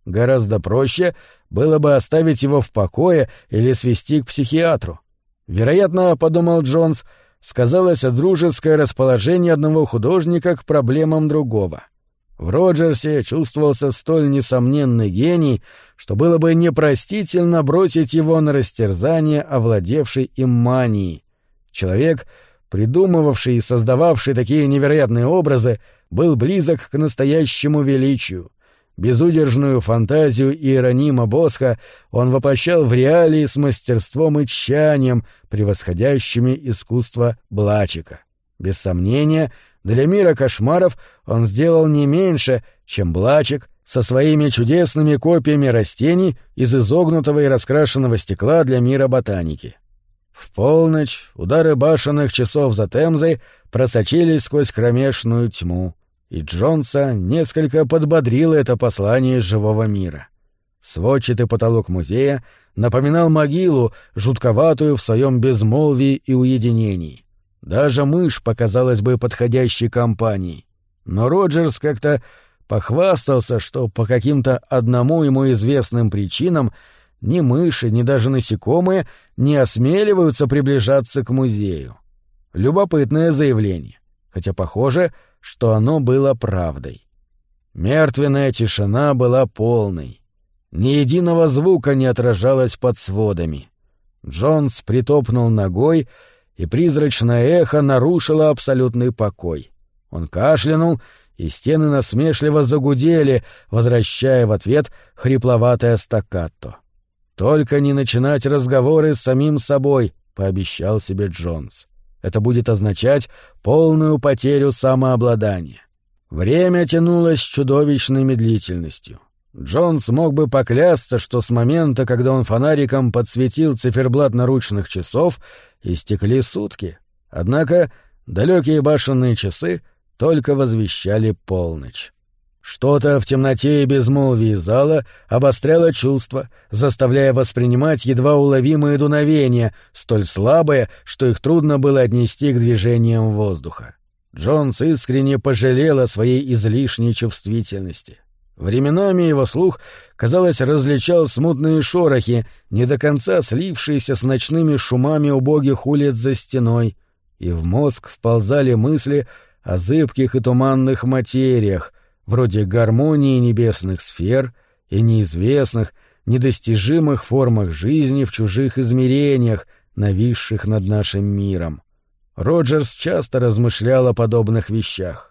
Гораздо проще было бы оставить его в покое или свести к психиатру. Вероятно, — подумал Джонс, — сказалось дружеское расположение одного художника к проблемам другого. В Роджерсе чувствовался столь несомненный гений, что было бы непростительно бросить его на растерзание овладевшей им мании. Человек, придумывавший и создававший такие невероятные образы, был близок к настоящему величию. Безудержную фантазию Иеронима Босха он воплощал в реалии с мастерством и тщанием, превосходящими искусство Блачика. Без сомнения, для мира кошмаров он сделал не меньше, чем Блачик со своими чудесными копиями растений из изогнутого и раскрашенного стекла для мира ботаники. В полночь удары башенных часов за Темзой просочились сквозь кромешную тьму, и Джонса несколько подбодрило это послание из живого мира. Сводчатый потолок музея напоминал могилу, жутковатую в своем безмолвии и уединении. Даже мышь показалась бы подходящей компанией. Но Роджерс как-то похвастался, что по каким-то одному ему известным причинам ни мыши, ни даже насекомые не осмеливаются приближаться к музею. Любопытное заявление, хотя похоже, что оно было правдой. Мертвенная тишина была полной. Ни единого звука не отражалось под сводами. Джонс притопнул ногой, и призрачное эхо нарушило абсолютный покой. Он кашлянул, и стены насмешливо загудели, возвращая в ответ хрипловатое стаккато. «Только не начинать разговоры с самим собой», — пообещал себе Джонс. «Это будет означать полную потерю самообладания». Время тянулось с чудовищной медлительностью. Джонс мог бы поклясться, что с момента, когда он фонариком подсветил циферблат наручных часов, истекли сутки. Однако далекие башенные часы только возвещали полночь. Что-то в темноте и безмолвии зала обостряло чувства, заставляя воспринимать едва уловимые дуновения, столь слабые, что их трудно было отнести к движениям воздуха. Джонс искренне пожалел о своей излишней чувствительности. Временами его слух, казалось, различал смутные шорохи, не до конца слившиеся с ночными шумами убогих улиц за стеной, и в мозг вползали мысли о зыбких и туманных материях, вроде гармонии небесных сфер и неизвестных, недостижимых формах жизни в чужих измерениях, нависших над нашим миром. Роджерс часто размышлял о подобных вещах.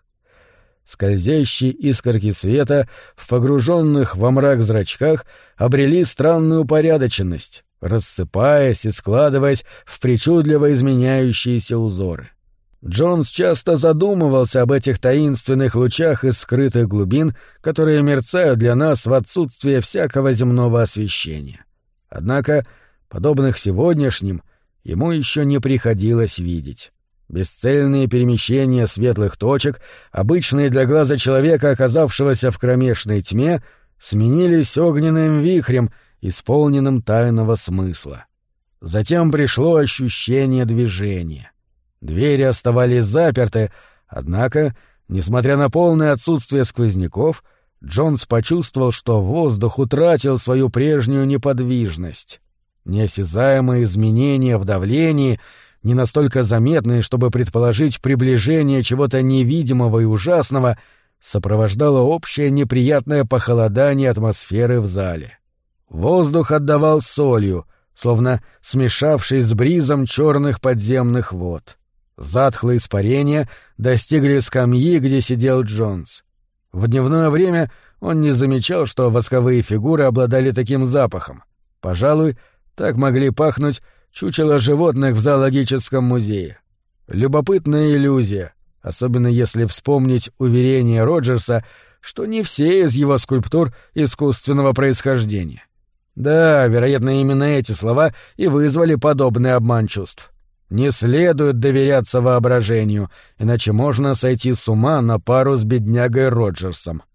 Скользящие искорки света в погруженных во мрак зрачках обрели странную упорядоченность, рассыпаясь и складываясь в причудливо изменяющиеся узоры. Джонс часто задумывался об этих таинственных лучах из скрытых глубин, которые мерцают для нас в отсутствие всякого земного освещения. Однако, подобных сегодняшним, ему еще не приходилось видеть. Бесцельные перемещения светлых точек, обычные для глаза человека, оказавшегося в кромешной тьме, сменились огненным вихрем, исполненным тайного смысла. Затем пришло ощущение движения. Двери оставались заперты, однако, несмотря на полное отсутствие сквозняков, Джонс почувствовал, что воздух утратил свою прежнюю неподвижность. Неосязаемые изменения в давлении, не настолько заметные, чтобы предположить приближение чего-то невидимого и ужасного, сопровождало общее неприятное похолодание атмосферы в зале. Воздух отдавал солью, словно смешавшись с бризом черных подземных вод. Затхлые испарения достигли скамьи, где сидел Джонс. В дневное время он не замечал, что восковые фигуры обладали таким запахом. Пожалуй, так могли пахнуть чучела животных в зоологическом музее. Любопытная иллюзия, особенно если вспомнить уверение Роджерса, что не все из его скульптур искусственного происхождения. Да, вероятно, именно эти слова и вызвали подобный обман чувств. Не следует доверяться воображению, иначе можно сойти с ума на пару с беднягой Роджерсом.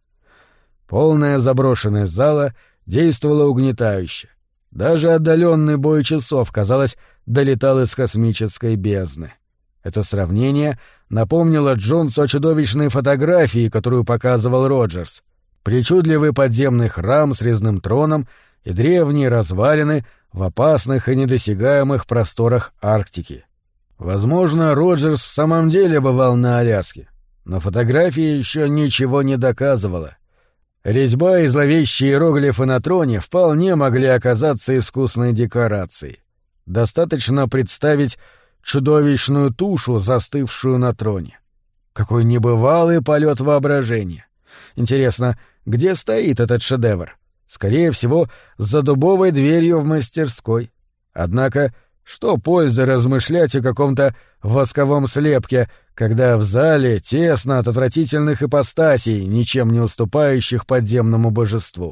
Полная заброшенность зала действовала угнетающе. Даже отдаленный бой часов, казалось, долетал из космической бездны. Это сравнение напомнило Джонсу о чудовищной фотографии, которую показывал Роджерс. причудливый подземный храм с резным троном и древние развалины в опасных и недосягаемых просторах Арктики. Возможно, Роджерс в самом деле бывал на Аляске, но фотография еще ничего не доказывала. Резьба и зловещие иероглифы на троне вполне могли оказаться искусной декорацией. Достаточно представить чудовищную тушу, застывшую на троне. Какой небывалый полет воображения. Интересно, где стоит этот шедевр? Скорее всего, за дубовой дверью в мастерской. Однако, что пользы размышлять о каком-то восковом слепке, когда в зале тесно от отвратительных ипостасей, ничем не уступающих подземному божеству?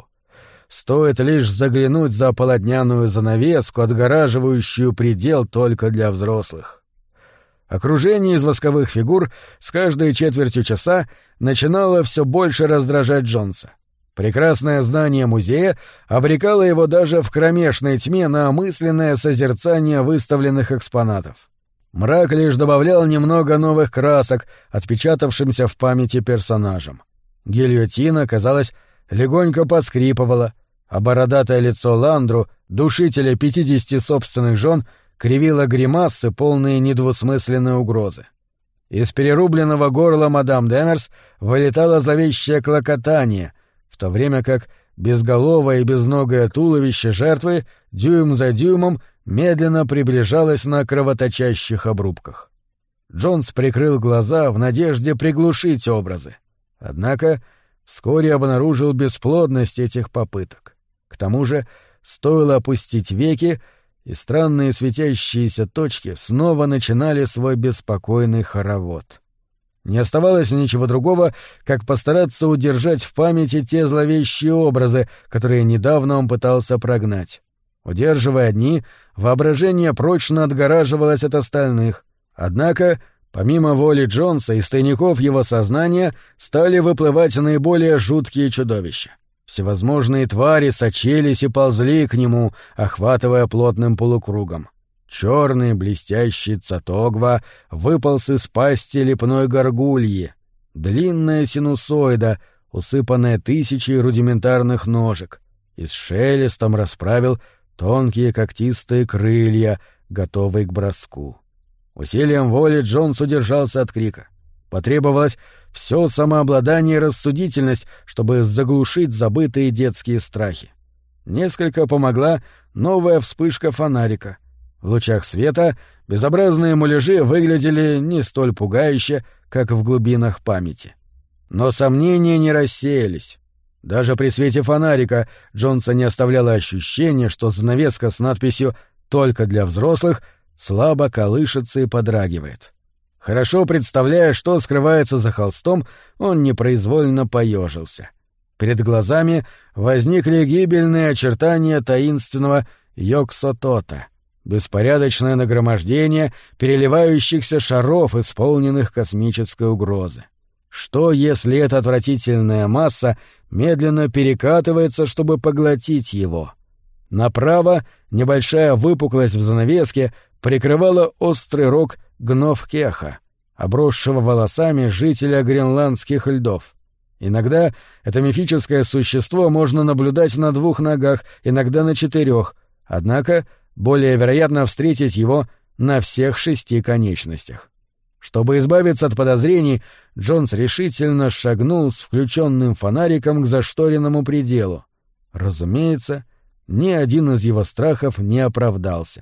Стоит лишь заглянуть за полотняную занавеску, отгораживающую предел только для взрослых. Окружение из восковых фигур с каждой четвертью часа начинало все больше раздражать Джонса. Прекрасное знание музея обрекало его даже в кромешной тьме на мысленное созерцание выставленных экспонатов. Мрак лишь добавлял немного новых красок, отпечатавшимся в памяти персонажам. Гильотина, казалось, легонько поскрипывала, а бородатое лицо Ландру, душителя 50 собственных жен, кривило гримасы, полные недвусмысленной угрозы. Из перерубленного горла мадам Демерс вылетало зловещее клокотание, в то время как безголовое и безногое туловище жертвы дюйм за дюймом медленно приближалось на кровоточащих обрубках. Джонс прикрыл глаза в надежде приглушить образы. Однако вскоре обнаружил бесплодность этих попыток. К тому же, стоило опустить веки, и странные светящиеся точки снова начинали свой беспокойный хоровод. Не оставалось ничего другого, как постараться удержать в памяти те зловещие образы, которые недавно он пытался прогнать. Удерживая одни, воображение прочно отгораживалось от остальных. Однако, помимо воли Джонса, из тайников его сознания стали выплывать наиболее жуткие чудовища. Всевозможные твари сочились и ползли к нему, охватывая плотным полукругом. Черный блестящий цатогва выполз из пасти лепной горгульи. Длинная синусоида, усыпанная тысячей рудиментарных ножек, и с шелестом расправил тонкие когтистые крылья, готовые к броску. Усилием воли Джонс удержался от крика. Потребовалось все самообладание и рассудительность, чтобы заглушить забытые детские страхи. Несколько помогла новая вспышка фонарика. В лучах света безобразные муляжи выглядели не столь пугающе, как в глубинах памяти. Но сомнения не рассеялись. Даже при свете фонарика Джонса не оставляло ощущение, что занавеска с надписью «Только для взрослых» слабо колышется и подрагивает. Хорошо представляя, что скрывается за холстом, он непроизвольно поежился. Перед глазами возникли гибельные очертания таинственного Йоксотота, беспорядочное нагромождение переливающихся шаров, исполненных космической угрозы. Что, если эта отвратительная масса медленно перекатывается, чтобы поглотить его? Направо небольшая выпуклость в занавеске прикрывала острый рог Гнофкеха, обросшего волосами жителя гренландских льдов. Иногда это мифическое существо можно наблюдать на 2 ногах, иногда на 4, однако более вероятно встретить его на всех 6 конечностях. Чтобы избавиться от подозрений, Джонс решительно шагнул с включенным фонариком к зашторенному пределу. Разумеется, ни один из его страхов не оправдался.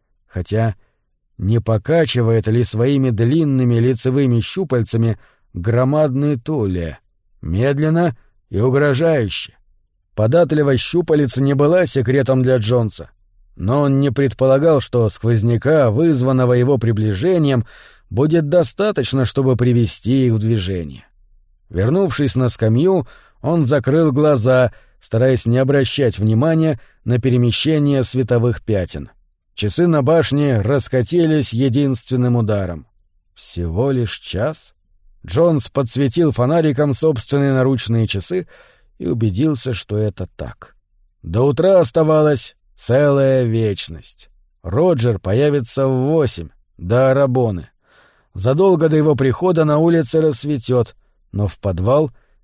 Хотя не покачивает ли своими длинными лицевыми щупальцами громадный Туле, медленно и угрожающе? Податливость щупалец не была секретом для Джонса, но он не предполагал, что сквозняка, вызванного его приближением, будет достаточно, чтобы привести их в движение. Вернувшись на скамью, он закрыл глаза, стараясь не обращать внимания на перемещение световых пятен. Часы на башне раскатились единственным ударом. Всего лишь час? Джонс подсветил фонариком собственные наручные часы и убедился, что это так. До утра оставалась целая вечность. Роджер появится в 8, до Арабоны. Задолго до его прихода на улице рассветет, но в подвал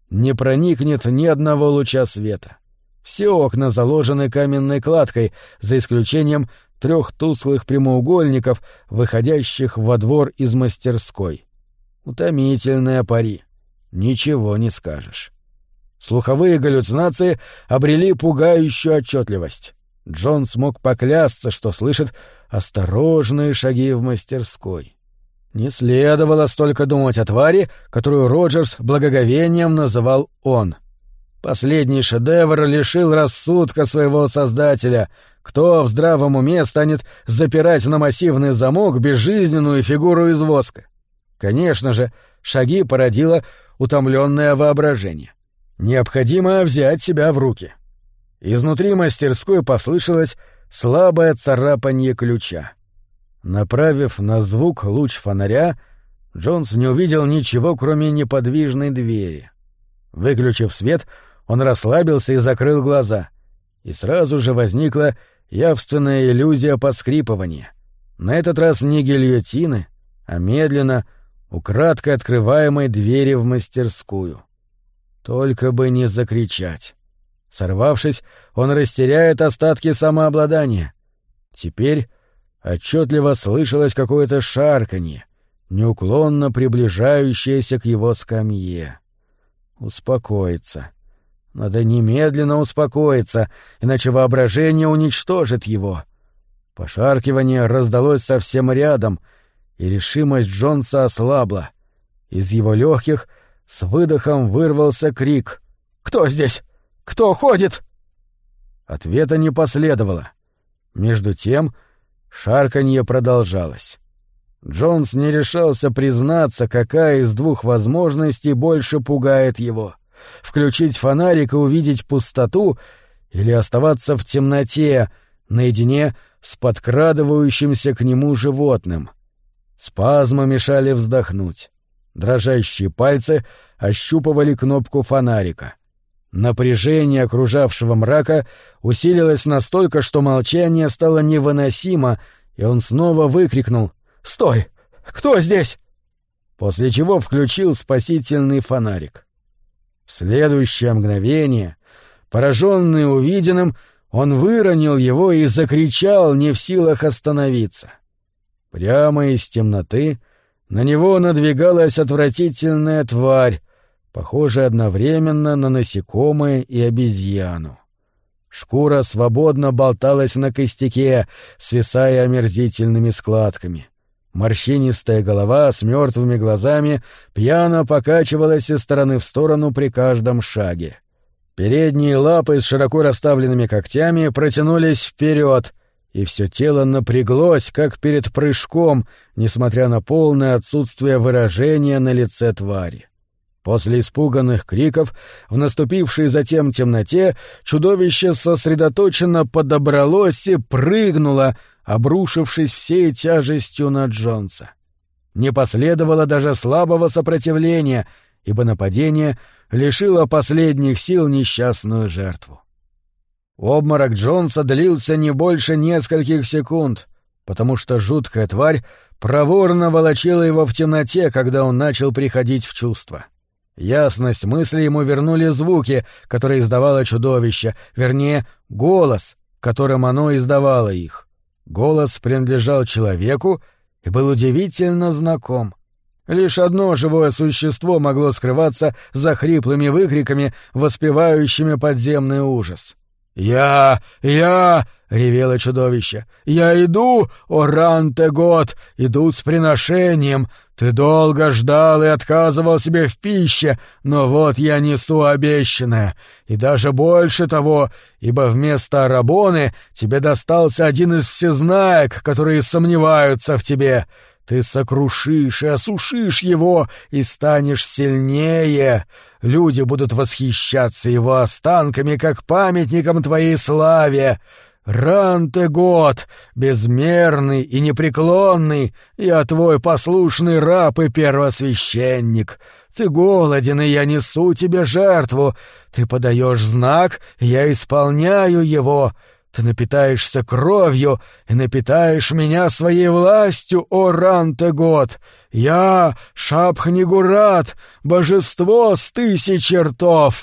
не проникнет ни одного луча света. Все окна заложены каменной кладкой, за исключением 3 тусклых прямоугольников, выходящих во двор из мастерской. Утомительная пари. Ничего не скажешь. Слуховые галлюцинации обрели пугающую отчетливость. Джон смог поклясться, что слышит осторожные шаги в мастерской. Не следовало столько думать о твари, которую Роджерс благоговением называл он. Последний шедевр лишил рассудка своего создателя. Кто в здравом уме станет запирать на массивный замок безжизненную фигуру из воска? Конечно же, шаги породило утомленное воображение. Необходимо взять себя в руки. Изнутри мастерской послышалось слабое царапанье ключа. Направив на звук луч фонаря, Джонс не увидел ничего, кроме неподвижной двери. Выключив свет, он расслабился и закрыл глаза. И сразу же возникла явственная иллюзия поскрипывания. На этот раз не гильотины, а медленно, украдкой открываемой двери в мастерскую. Только бы не закричать. Сорвавшись, он растеряет остатки самообладания. Теперь отчетливо слышалось какое-то шарканье, неуклонно приближающееся к его скамье. Успокоиться. Надо немедленно успокоиться, иначе воображение уничтожит его. Пошаркивание раздалось совсем рядом, и решимость Джонса ослабла. Из его легких с выдохом вырвался крик: «Кто здесь? Кто ходит?» Ответа не последовало. Между тем шарканье продолжалось. Джонс не решался признаться, какая из 2 возможностей больше пугает его: включить фонарик и увидеть пустоту или оставаться в темноте, наедине с подкрадывающимся к нему животным. Спазмы мешали вздохнуть. Дрожащие пальцы ощупывали кнопку фонарика. Напряжение окружавшего мрака усилилось настолько, что молчание стало невыносимо, и он снова выкрикнул: «Стой! Кто здесь?» После чего включил спасительный фонарик. В следующее мгновение, пораженный увиденным, он выронил его и закричал, не в силах остановиться. Прямо из темноты на него надвигалась отвратительная тварь, похожая одновременно на насекомое и обезьяну. Шкура свободно болталась на костяке, свисая омерзительными складками. Морщинистая голова с мертвыми глазами пьяно покачивалась из стороны в сторону при каждом шаге. Передние лапы с широко расставленными когтями протянулись вперед, и все тело напряглось, как перед прыжком, несмотря на полное отсутствие выражения на лице твари. После испуганных криков, в наступившей затем темноте, чудовище сосредоточенно подобралось и прыгнуло, обрушившись всей тяжестью на Джонса. Не последовало даже слабого сопротивления, ибо нападение лишило последних сил несчастную жертву. Обморок Джонса длился не больше нескольких секунд, потому что жуткая тварь проворно волочила его в темноте, когда он начал приходить в чувство. Ясность мысли ему вернули звуки, которые издавало чудовище, вернее, голос, которым оно издавало их. Голос принадлежал человеку и был удивительно знаком. Лишь одно живое существо могло скрываться за хриплыми выкриками, воспевающими подземный ужас. «Я! — ревело чудовище. — Я иду, о Ранте-Гот, иду с приношением. Ты долго ждал и отказывал себе в пище, но вот я несу обещанное. И даже больше того, ибо вместо Арабоны тебе достался один из всезнаек, которые сомневаются в тебе. Ты сокрушишь и осушишь его, и станешь сильнее. Люди будут восхищаться его останками, как памятником твоей славе. Ранте-Гот, безмерный и непреклонный, я твой послушный раб и первосвященник. Ты голоден, и я несу тебе жертву. Ты подаешь знак, я исполняю его. Ты напитаешься кровью и напитаешь меня своей властью, о Рантегот! Я — Шапхнигурат, божество с 1000 ртов!»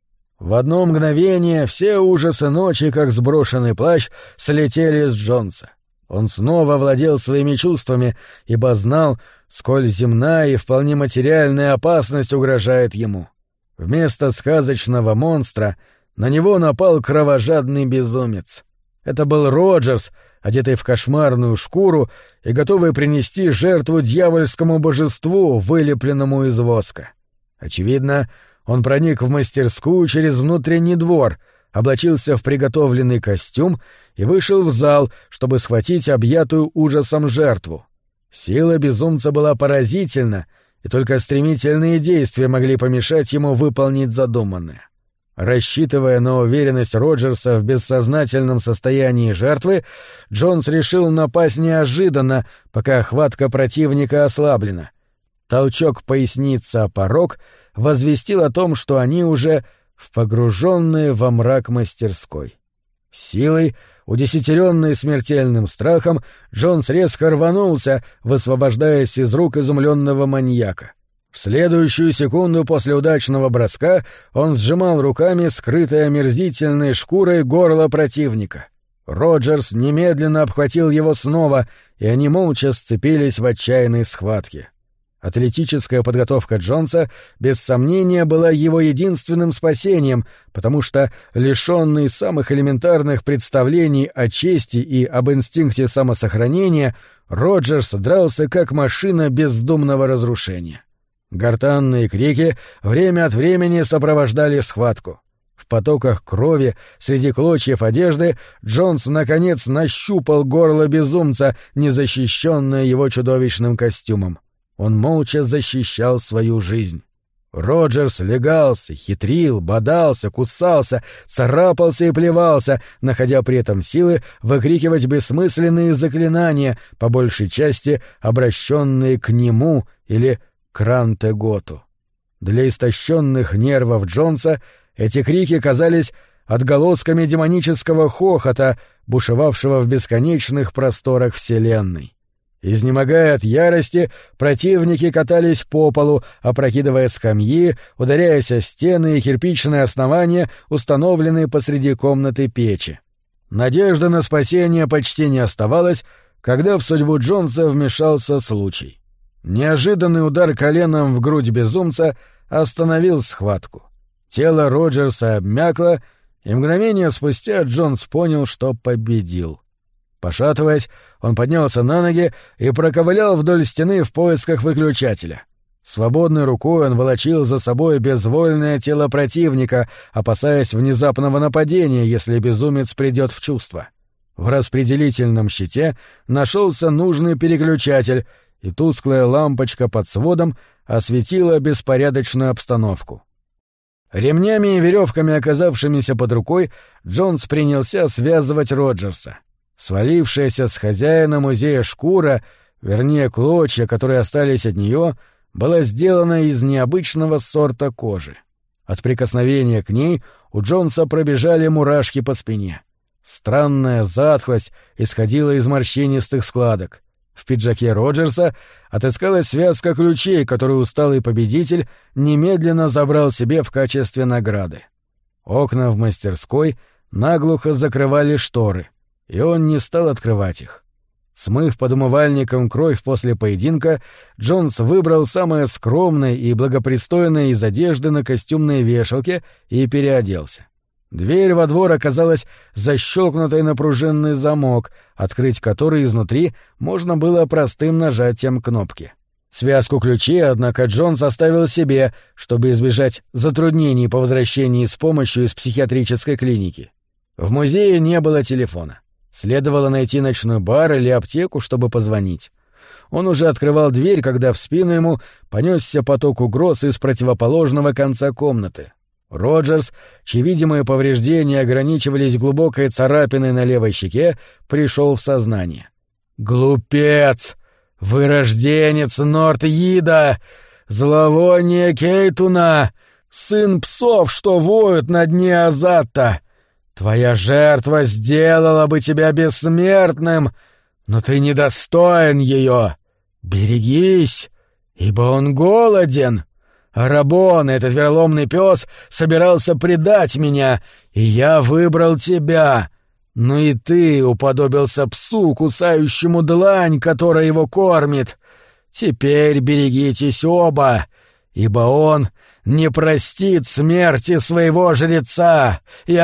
В одно мгновение все ужасы ночи, как сброшенный плащ, слетели с Джонса. Он снова владел своими чувствами, ибо знал, сколь земная и вполне материальная опасность угрожает ему. Вместо сказочного монстра на него напал кровожадный безумец. Это был Роджерс, одетый в кошмарную шкуру и готовый принести жертву дьявольскому божеству, вылепленному из воска. Очевидно, он проник в мастерскую через внутренний двор, облачился в приготовленный костюм и вышел в зал, чтобы схватить объятую ужасом жертву. Сила безумца была поразительна, и только стремительные действия могли помешать ему выполнить задуманное. Рассчитывая на уверенность Роджерса в бессознательном состоянии жертвы, Джонс решил напасть неожиданно, пока хватка противника ослаблена. Толчок поясницы о порог возвестил о том, что они уже в погруженной во мрак мастерской. Силой, удесятеренной смертельным страхом, Джонс резко рванулся, высвобождаясь из рук изумленного маньяка. В следующую секунду после удачного броска он сжимал руками скрытой омерзительной шкурой горло противника. Роджерс немедленно обхватил его снова, и они молча сцепились в отчаянной схватке. Атлетическая подготовка Джонса, без сомнения, была его единственным спасением, потому что, лишенный самых элементарных представлений о чести и об инстинкте самосохранения, Роджерс дрался как машина бездумного разрушения. Гортанные крики время от времени сопровождали схватку. В потоках крови, среди клочьев одежды, Джонс наконец нащупал горло безумца, незащищенное его чудовищным костюмом. Он молча защищал свою жизнь. Роджерс легался, хитрил, бодался, кусался, царапался и плевался, находя при этом силы выкрикивать бессмысленные заклинания, по большей части обращенные к нему или к Рантеготу. Для истощенных нервов Джонса эти крики казались отголосками демонического хохота, бушевавшего в бесконечных просторах Вселенной. Изнемогая от ярости, противники катались по полу, опрокидывая скамьи, ударяясь о стены и кирпичные основания, установленные посреди комнаты печи. Надежды на спасение почти не оставалось, когда в судьбу Джонса вмешался случай. Неожиданный удар коленом в грудь безумца остановил схватку. Тело Роджерса обмякло, и мгновение спустя Джонс понял, что победил. Пошатываясь, он поднялся на ноги и проковылял вдоль стены в поисках выключателя. Свободной рукой он волочил за собой безвольное тело противника, опасаясь внезапного нападения, если безумец придет в чувство. В распределительном щите нашелся нужный переключатель, и тусклая лампочка под сводом осветила беспорядочную обстановку. Ремнями и веревками, оказавшимися под рукой, Джонс принялся связывать Роджерса. Свалившаяся с хозяина музея шкура, вернее клочья, которые остались от нее, была сделана из необычного сорта кожи. От прикосновения к ней у Джонса пробежали мурашки по спине. Странная затхлость исходила из морщинистых складок. В пиджаке Роджерса отыскалась связка ключей, которую усталый победитель немедленно забрал себе в качестве награды. Окна в мастерской наглухо закрывали шторы, и он не стал открывать их. Смыв под умывальником кровь после поединка, Джонс выбрал самое скромное и благопристойное из одежды на костюмной вешалке и переоделся. Дверь во двор оказалась защелкнутой на пружинный замок, открыть который изнутри можно было простым нажатием кнопки. Связку ключей, однако, Джонс оставил себе, чтобы избежать затруднений по возвращении с помощью из психиатрической клиники. В музее не было телефона. Следовало найти ночной бар или аптеку, чтобы позвонить. Он уже открывал дверь, когда в спину ему понесся поток угроз из противоположного конца комнаты. Роджерс, чьи видимые повреждения ограничивались глубокой царапиной на левой щеке, пришел в сознание. «Глупец! Вырожденец Норт-Йида! Зловоние Кейтуна! Сын псов, что воют на дне Азата! Твоя жертва сделала бы тебя бессмертным, но ты недостоин ее. Берегись, ибо он голоден. Арабон, этот вероломный пес, собирался предать меня, и я выбрал тебя. Но и ты уподобился псу, кусающему длань, которая его кормит. Теперь берегитесь оба, ибо он не простит смерти своего жреца.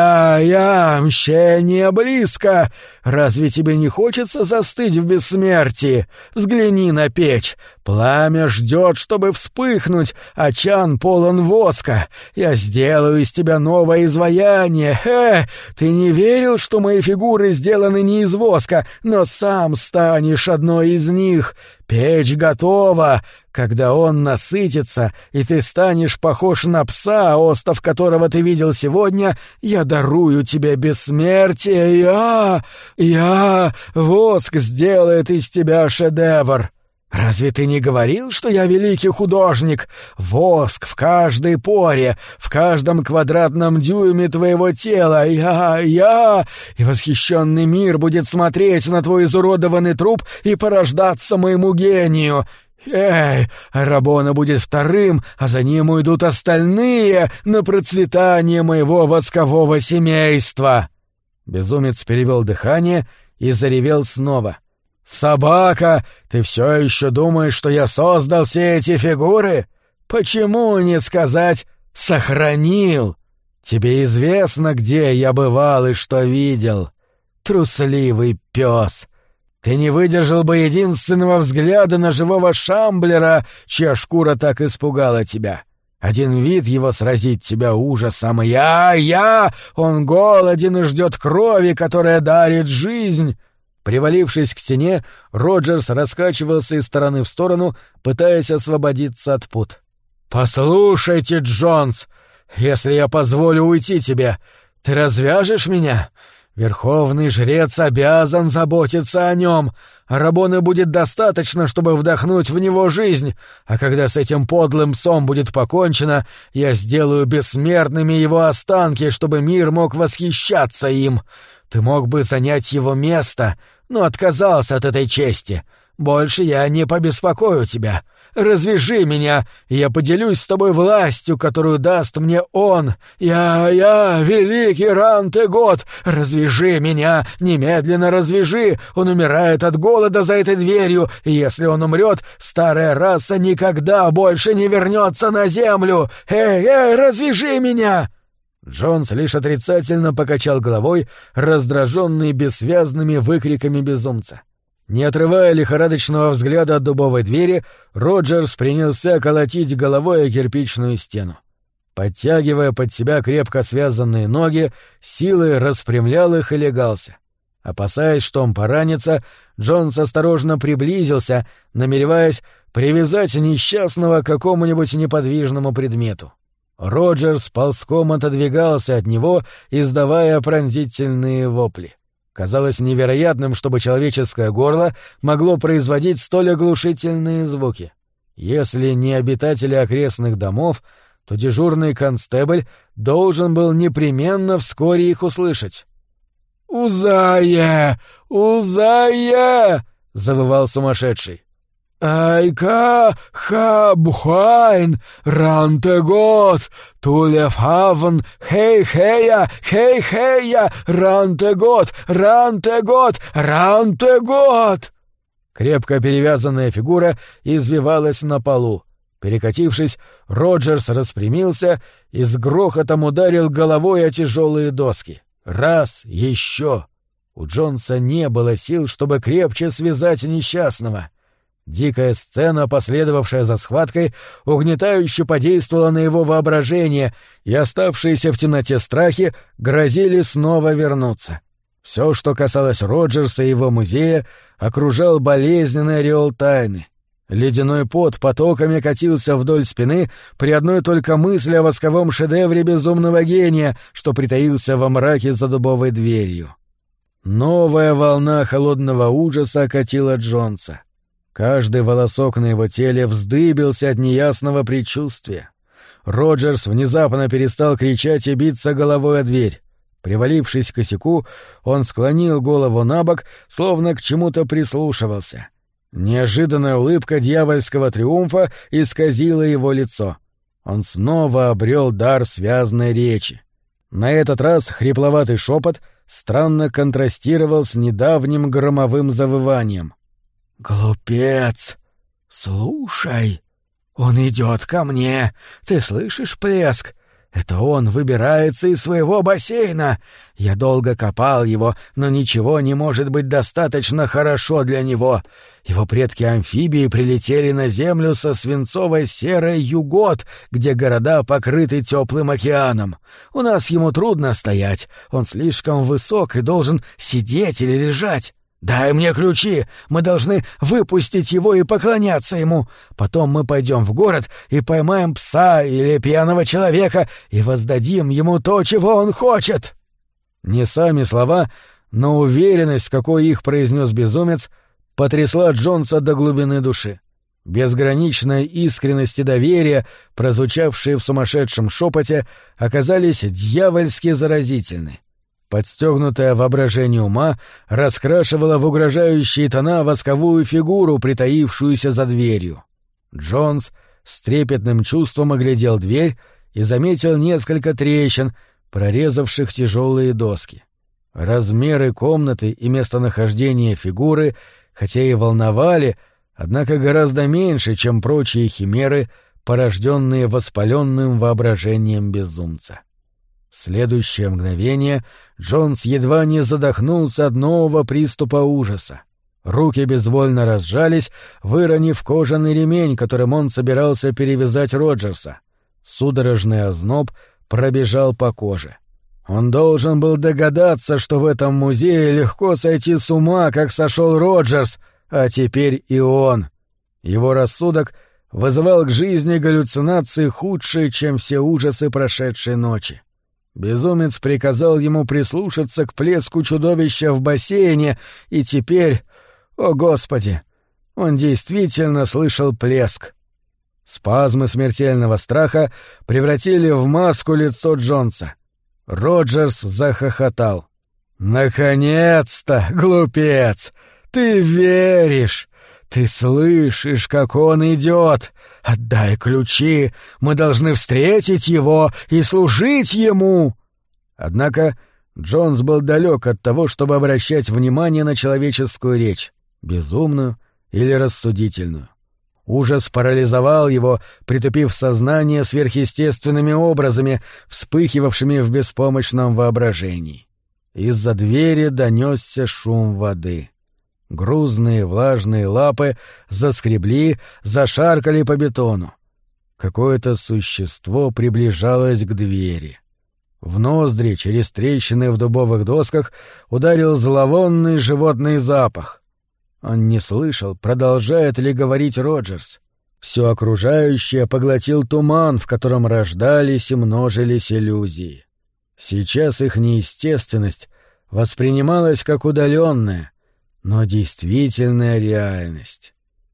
Мщение близко. Разве тебе не хочется застыть в бессмертии? Взгляни на печь. Пламя ждет, чтобы вспыхнуть, а чан полон воска. Я сделаю из тебя новое изваяние. Ты не верил, что мои фигуры сделаны не из воска, но сам станешь одной из них. Печь готова. Когда он насытится, и ты станешь похож на пса, остов которого ты видел сегодня, я дарую тебе бессмертие. Воск сделает из тебя шедевр. Разве ты не говорил, что я великий художник? Воск в каждой поре, в каждом квадратном дюйме твоего тела. И восхищенный мир будет смотреть на твой изуродованный труп и порождаться моему гению. Арабона будет вторым, а за ним уйдут остальные на процветание моего воскового семейства. Безумец перевел дыхание и заревел снова. «Собака, ты все еще думаешь, что я создал все эти фигуры? Почему не сказать «сохранил»? Тебе известно, где я бывал и что видел. Трусливый пес. Ты не выдержал бы единственного взгляда на живого шамблера, чья шкура так испугала тебя. Один вид его сразит тебя ужасом. Он голоден и ждет крови, которая дарит жизнь». Привалившись к стене, Роджерс раскачивался из стороны в сторону, пытаясь освободиться от пут. «Послушайте, Джонс, если я позволю уйти тебе, ты развяжешь меня? Верховный жрец обязан заботиться о нем. Арабоны будет достаточно, чтобы вдохнуть в него жизнь, а когда с этим подлым псом будет покончено, я сделаю бессмертными его останки, чтобы мир мог восхищаться им. Ты мог бы занять его место, но отказался от этой чести. Больше я не побеспокою тебя. Развяжи меня, и я поделюсь с тобой властью, которую даст мне он. Великий Ран-Тегот, развяжи меня, немедленно развяжи. Он умирает от голода за этой дверью, и если он умрет, старая раса никогда больше не вернется на землю. Развяжи меня!» Джонс лишь отрицательно покачал головой, раздраженный бессвязными выкриками безумца. Не отрывая лихорадочного взгляда от дубовой двери, Роджерс принялся колотить головой о кирпичную стену. Подтягивая под себя крепко связанные ноги, силой распрямлял их и легался. Опасаясь, что он поранится, Джонс осторожно приблизился, намереваясь привязать несчастного к какому-нибудь неподвижному предмету. Роджерс ползком отодвигался от него, издавая пронзительные вопли. Казалось невероятным, чтобы человеческое горло могло производить столь оглушительные звуки. Если не обитатели окрестных домов, то дежурный констебль должен был непременно вскоре их услышать. «Узае! Узае!» — завывал сумасшедший. «Айка-ха-бхайн, Ран-Тегот, Тулефавн, хей-хея, Ран-Тегот, Ран-Тегот, Ран-Тегот!» Крепко перевязанная фигура извивалась на полу. Перекатившись, Роджерс распрямился и с грохотом ударил головой о тяжелые доски. Раз, еще. У Джонса не было сил, чтобы крепче связать несчастного. Дикая сцена, последовавшая за схваткой, угнетающе подействовала на его воображение, и оставшиеся в темноте страхи грозили снова вернуться. Все, что касалось Роджерса и его музея, окружал болезненный ореол тайны. Ледяной пот потоками катился вдоль спины при одной только мысли о восковом шедевре безумного гения, что притаился во мраке за дубовой дверью. Новая волна холодного ужаса окатила Джонса. Каждый волосок на его теле вздыбился от неясного предчувствия. Роджерс внезапно перестал кричать и биться головой о дверь. Привалившись к косяку, он склонил голову набок, словно к чему-то прислушивался. Неожиданная улыбка дьявольского триумфа исказила его лицо. Он снова обрел дар связной речи. На этот раз хрипловатый шепот странно контрастировал с недавним громовым завыванием. «Глупец! Слушай! Он идет ко мне! Ты слышишь плеск? Это он выбирается из своего бассейна! Я долго копал его, но ничего не может быть достаточно хорошо для него. Его предки-амфибии прилетели на Землю со свинцовой серой Югот, где города покрыты теплым океаном. У нас ему трудно стоять, он слишком высок и должен сидеть или лежать. Дай мне ключи, мы должны выпустить его и поклоняться ему. Потом мы пойдем в город и поймаем пса или пьяного человека и воздадим ему то, чего он хочет». Не сами слова, но уверенность, с какой их произнес безумец, потрясла Джонса до глубины души. Безграничная искренность и доверие, прозвучавшие в сумасшедшем шепоте, оказались дьявольски заразительны. Подстегнутое воображение ума раскрашивало в угрожающие тона восковую фигуру, притаившуюся за дверью. Джонс с трепетным чувством оглядел дверь и заметил несколько трещин, прорезавших тяжелые доски. Размеры комнаты и местонахождение фигуры, хотя и волновали, однако гораздо меньше, чем прочие химеры, порожденные воспаленным воображением безумца. В следующее мгновение Джонс едва не задохнулся от нового приступа ужаса. Руки безвольно разжались, выронив кожаный ремень, которым он собирался перевязать Роджерса. Судорожный озноб пробежал по коже. Он должен был догадаться, что в этом музее легко сойти с ума, как сошел Роджерс, а теперь и он. Его рассудок вызывал к жизни галлюцинации худшие, чем все ужасы прошедшей ночи. Безумец приказал ему прислушаться к плеску чудовища в бассейне, и теперь, о Господи, он действительно слышал плеск. Спазмы смертельного страха превратили в маску лицо Джонса. Роджерс захохотал. «Наконец-то, глупец! Ты веришь! Ты слышишь, как он идет! Отдай ключи! Мы должны встретить его и служить ему!» Однако Джонс был далек от того, чтобы обращать внимание на человеческую речь, безумную или рассудительную. Ужас парализовал его, притупив сознание сверхъестественными образами, вспыхивавшими в беспомощном воображении. Из-за двери донесся шум воды. Грузные влажные лапы заскребли, зашаркали по бетону. Какое-то существо приближалось к двери. В ноздри через трещины в дубовых досках ударил зловонный животный запах. Он не слышал, продолжает ли говорить Роджерс. Все окружающее поглотил туман, в котором рождались и множились иллюзии. Сейчас их неестественность воспринималась как удаленная, но действительная реальность.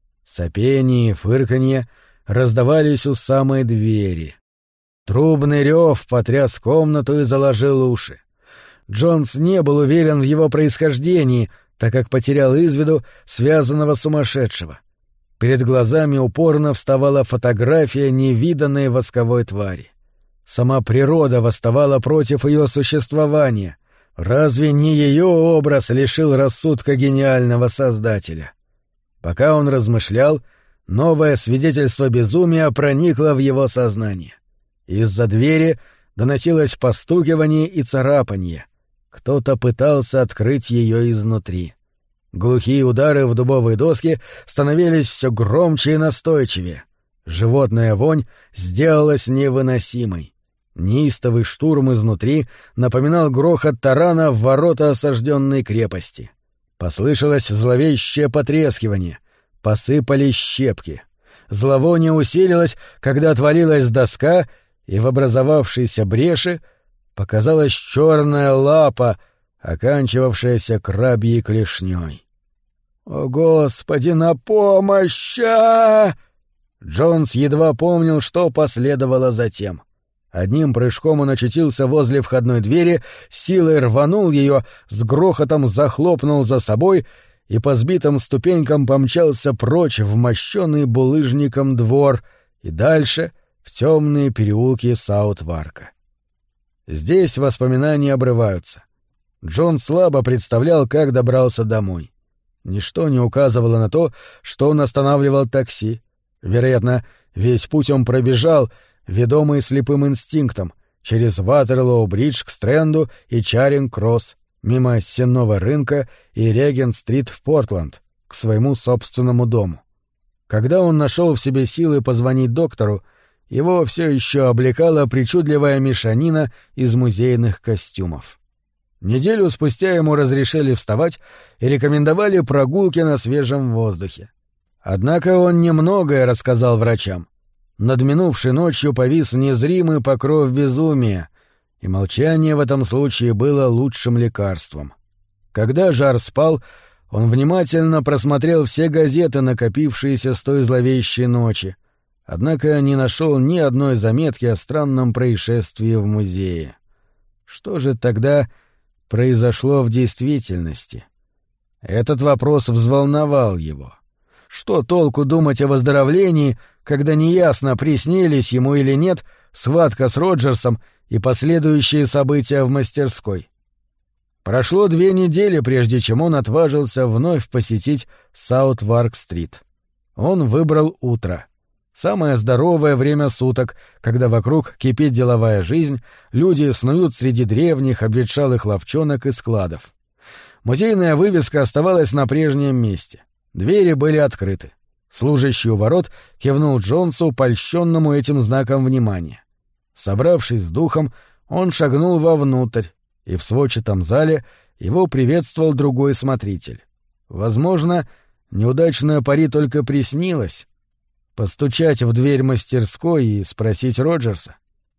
Сопение и фырканье раздавались у самой двери. Трубный рев потряс комнату и заложил уши. Джонс не был уверен в его происхождении, так как потерял из виду связанного сумасшедшего. Перед глазами упорно вставала фотография невиданной восковой твари. Сама природа восставала против ее существования. Разве не ее образ лишил рассудка гениального создателя? Пока он размышлял, новое свидетельство безумия проникло в его сознание. Из-за двери доносилось постукивание и царапанье. Кто-то пытался открыть ее изнутри. Глухие удары в дубовые доски становились все громче и настойчивее. Животная вонь сделалась невыносимой. Неистовый штурм изнутри напоминал грохот тарана в ворота осажденной крепости. Послышалось зловещее потрескивание. Посыпались щепки. Зловоние усилилось, когда отвалилась доска, и в образовавшейся бреши показалась черная лапа, оканчивавшаяся крабьей клешней. «О, Господи, на помощь!» Джонс едва помнил, что последовало затем. Одним прыжком он очутился возле входной двери, силой рванул ее, с грохотом захлопнул за собой и по сбитым ступенькам помчался прочь в мощенный булыжником двор и дальше в темные переулки Саут-Варка. Здесь воспоминания обрываются. Джон слабо представлял, как добрался домой. Ничто не указывало на то, что он останавливал такси. Вероятно, весь путь он пробежал, ведомый слепым инстинктом, через Ватерлоу-бридж к Стрэнду и Чаринг-кросс, мимо Сенного рынка и Регент-стрит в Портленд, к своему собственному дому. Когда он нашел в себе силы позвонить доктору, его все еще облекала причудливая мешанина из музейных костюмов. Неделю спустя ему разрешили вставать и рекомендовали прогулки на свежем воздухе. Однако он немногое рассказал врачам. Над минувшей ночью повис незримый покров безумия, и молчание в этом случае было лучшим лекарством. Когда Жар спал, он внимательно просмотрел все газеты, накопившиеся с той зловещей ночи, однако не нашел ни одной заметки о странном происшествии в музее. Что же тогда произошло в действительности? Этот вопрос взволновал его. Что толку думать о выздоровлении, когда неясно, приснились ему или нет схватка с Роджерсом и последующие события в мастерской? Прошло 2 недели, прежде чем он отважился вновь посетить Саут-Варк-стрит. Он выбрал утро. Самое здоровое время суток, когда вокруг кипит деловая жизнь, люди снуют среди древних обветшалых лавчонок и складов. Музейная вывеска оставалась на прежнем месте. Двери были открыты. Служащий у ворот кивнул Джонсу, польщенному этим знаком внимания. Собравшись с духом, он шагнул вовнутрь, и в сводчатом зале его приветствовал другой смотритель. Возможно, неудачная пари только приснилась. Постучать в дверь мастерской и спросить Роджерса.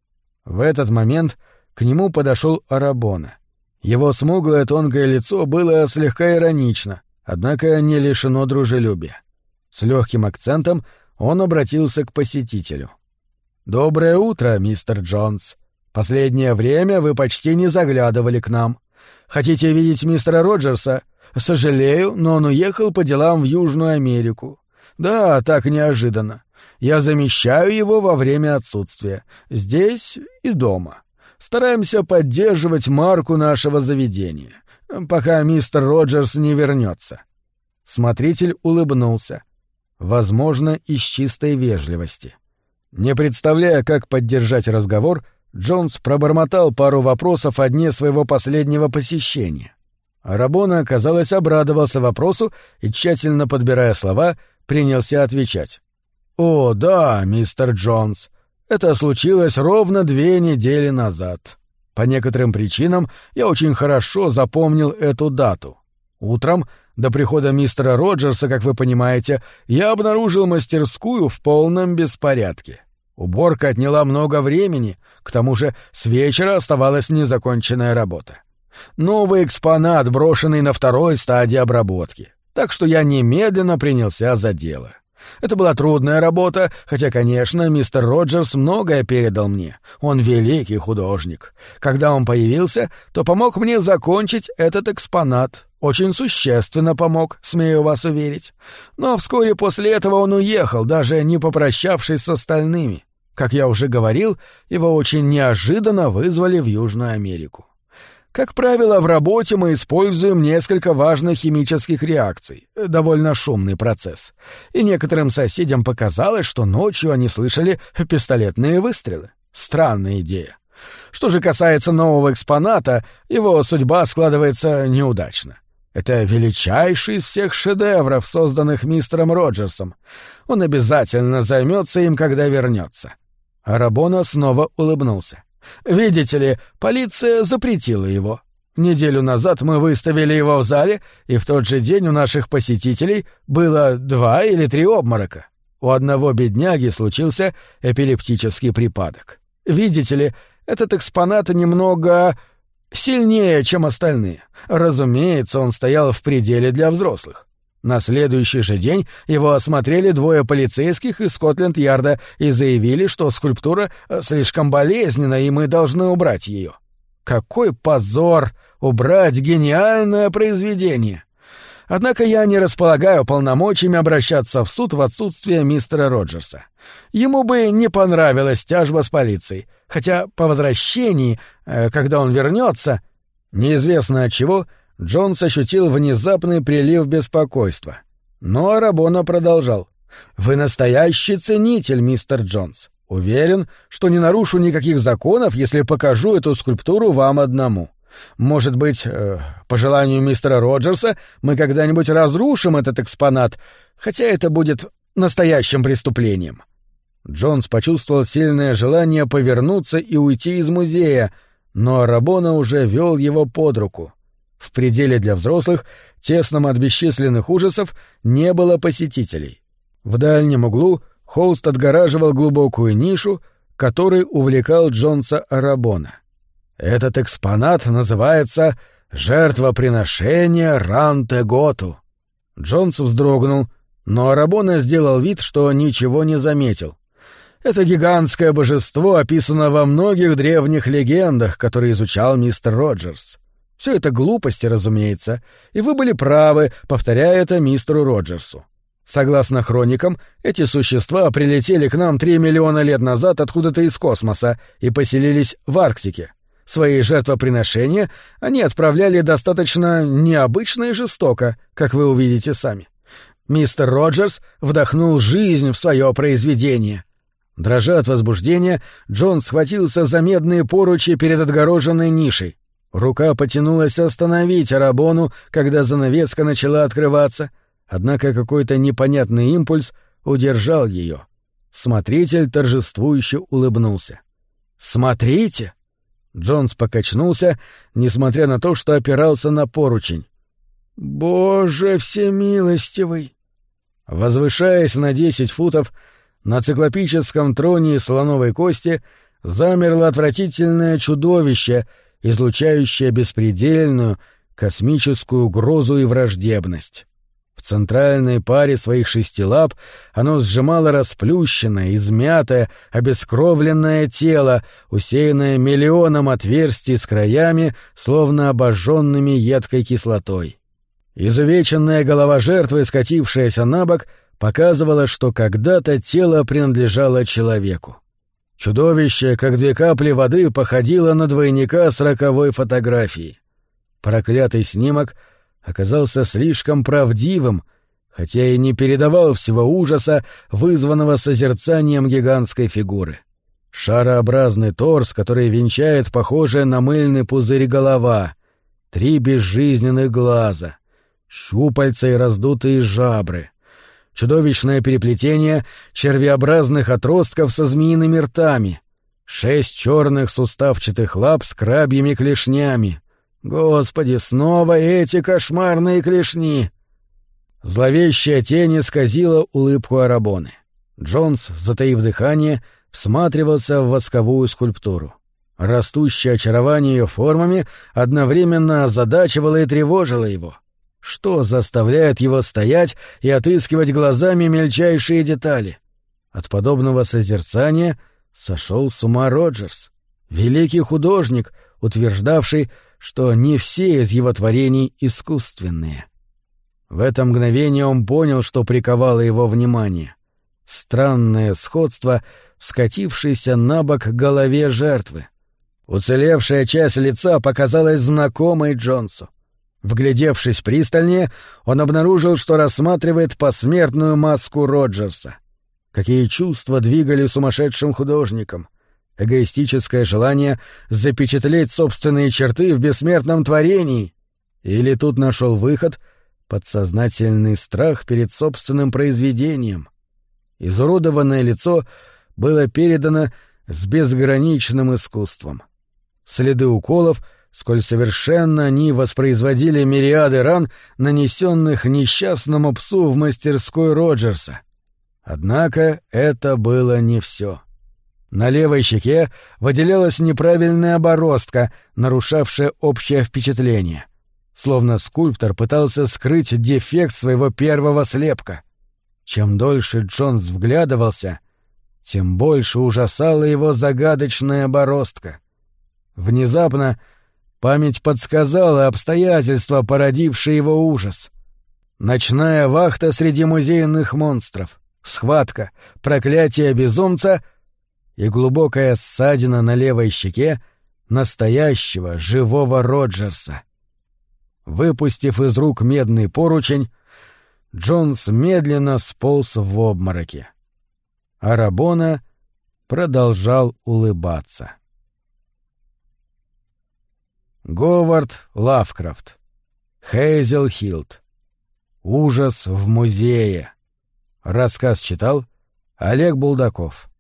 В этот момент к нему подошел Арабона. Его смуглое тонкое лицо было слегка иронично, однако не лишено дружелюбия. С легким акцентом он обратился к посетителю. «Доброе утро, мистер Джонс. Последнее время вы почти не заглядывали к нам. Хотите видеть мистера Роджерса? Сожалею, но он уехал по делам в Южную Америку. Да, так неожиданно. Я замещаю его во время отсутствия. Здесь и дома. Стараемся поддерживать марку нашего заведения, пока мистер Роджерс не вернется». Смотритель улыбнулся. Возможно, из чистой вежливости. Не представляя, как поддержать разговор, Джонс пробормотал пару вопросов о дне своего последнего посещения. Арабона, казалось, обрадовался вопросу и, тщательно подбирая слова, принялся отвечать. «О, да, мистер Джонс, это случилось ровно 2 недели назад. По некоторым причинам я очень хорошо запомнил эту дату. Утром, до прихода мистера Роджерса, как вы понимаете, я обнаружил мастерскую в полном беспорядке. Уборка отняла много времени, к тому же с вечера оставалась незаконченная работа. Новый экспонат, брошенный на 2-й стадии обработки. Так что я немедленно принялся за дело. Это была трудная работа, хотя, конечно, мистер Роджерс многое передал мне. Он великий художник. Когда он появился, то помог мне закончить этот экспонат. Очень существенно помог, смею вас уверить. Но вскоре после этого он уехал, даже не попрощавшись с остальными. Как я уже говорил, его очень неожиданно вызвали в Южную Америку. Как правило, в работе мы используем несколько важных химических реакций, довольно шумный процесс. И некоторым соседям показалось, что ночью они слышали пистолетные выстрелы. Странная идея. Что же касается нового экспоната, его судьба складывается неудачно. Это величайший из всех шедевров, созданных мистером Роджерсом. Он обязательно займется им, когда вернется. Арабона снова улыбнулся. «Видите ли, полиция запретила его. Неделю назад мы выставили его в зале, и в тот же день у наших посетителей было 2 или 3 обморока. У одного бедняги случился эпилептический припадок. Видите ли, этот экспонат немного сильнее, чем остальные. Разумеется, он стоял в пределе для взрослых. На следующий же день его осмотрели двое полицейских из Скотленд-Ярда и заявили, что скульптура слишком болезненна, и мы должны убрать ее. Какой позор убрать гениальное произведение! Однако я не располагаю полномочиями обращаться в суд в отсутствие мистера Роджерса. Ему бы не понравилась тяжба с полицией, хотя по возвращении, когда он вернется, неизвестно от чего, Джонс ощутил внезапный прилив беспокойства. Но Арабона продолжал. «Вы настоящий ценитель, мистер Джонс. Уверен, что не нарушу никаких законов, если покажу эту скульптуру вам одному. Может быть, по желанию мистера Роджерса, мы когда-нибудь разрушим этот экспонат, хотя это будет настоящим преступлением». Джонс почувствовал сильное желание повернуться и уйти из музея, но Арабона уже вел его под руку. В пределе для взрослых, тесном от бесчисленных ужасов, не было посетителей. В дальнем углу холст отгораживал глубокую нишу, которой увлекал Джонса Арабона. Этот экспонат называется «Жертвоприношение Ранте-Готу». Джонс вздрогнул, но Арабона сделал вид, что ничего не заметил. Это гигантское божество описано во многих древних легендах, которые изучал мистер Роджерс. Все это глупости, разумеется, и вы были правы, повторяя это мистеру Роджерсу. Согласно хроникам, эти существа прилетели к нам 3 миллиона лет назад откуда-то из космоса и поселились в Арктике. Свои жертвоприношения они отправляли достаточно необычно и жестоко, как вы увидите сами. Мистер Роджерс вдохнул жизнь в свое произведение. Дрожа от возбуждения, Джон схватился за медные поручи перед отгороженной нишей. Рука потянулась остановить Арабону, когда занавеска начала открываться, однако какой-то непонятный импульс удержал ее. Смотритель торжествующе улыбнулся. «Смотрите!» Джонс покачнулся, несмотря на то, что опирался на поручень. «Боже всемилостивый!» Возвышаясь на 10 футов, на циклопическом троне из слоновой кости замерло отвратительное чудовище, излучающее беспредельную космическую угрозу и враждебность. В центральной паре своих 6 лап оно сжимало расплющенное, измятое, обескровленное тело, усеянное миллионом отверстий с краями, словно обожженными едкой кислотой. Изувеченная голова жертвы, скатившаяся на бок, показывала, что когда-то тело принадлежало человеку. Чудовище, как 2 капли воды, походило на двойника с роковой фотографии. Проклятый снимок оказался слишком правдивым, хотя и не передавал всего ужаса, вызванного созерцанием гигантской фигуры. Шарообразный торс, который венчает похожая на мыльный пузырь голова, 3 безжизненных глаза, щупальца и раздутые жабры, чудовищное переплетение червеобразных отростков со змеиными ртами, 6 черных суставчатых лап с крабьими клешнями. Господи, снова эти кошмарные клешни! Зловещая тень исказила улыбку Арабоны. Джонс, затаив дыхание, всматривался в восковую скульптуру. Растущее очарование ее формами одновременно озадачивало и тревожило его. Что заставляет его стоять и отыскивать глазами мельчайшие детали? От подобного созерцания сошел с ума Роджерс, великий художник, утверждавший, что не все из его творений искусственные. В это мгновение он понял, что приковало его внимание. Странное сходство в скатившейся на бок голове жертвы. Уцелевшая часть лица показалась знакомой Джонсу. Вглядевшись пристальнее, он обнаружил, что рассматривает посмертную маску Роджерса. Какие чувства двигали сумасшедшим художником? Эгоистическое желание запечатлеть собственные черты в бессмертном творении? Или тут нашел выход подсознательный страх перед собственным произведением? Изуродованное лицо было передано с безграничным искусством. Следы уколов, сколь совершенно они воспроизводили мириады ран, нанесенных несчастному псу в мастерской Роджерса. Однако это было не все. На левой щеке выделялась неправильная бороздка, нарушавшая общее впечатление. словно скульптор пытался скрыть дефект своего первого слепка. Чем дольше Джонс вглядывался, тем больше ужасала его загадочная бороздка. Внезапно память подсказала обстоятельства, породившие его ужас. Ночная вахта среди музейных монстров, схватка, проклятие безумца и глубокая ссадина на левой щеке настоящего живого Роджерса. Выпустив из рук медный поручень, Джонс медленно сполз в обмороке. А Рабона продолжал улыбаться. Говард Лавкрафт. Хейзел Хилд. Ужас в музее. Рассказ читал Олег Булдаков.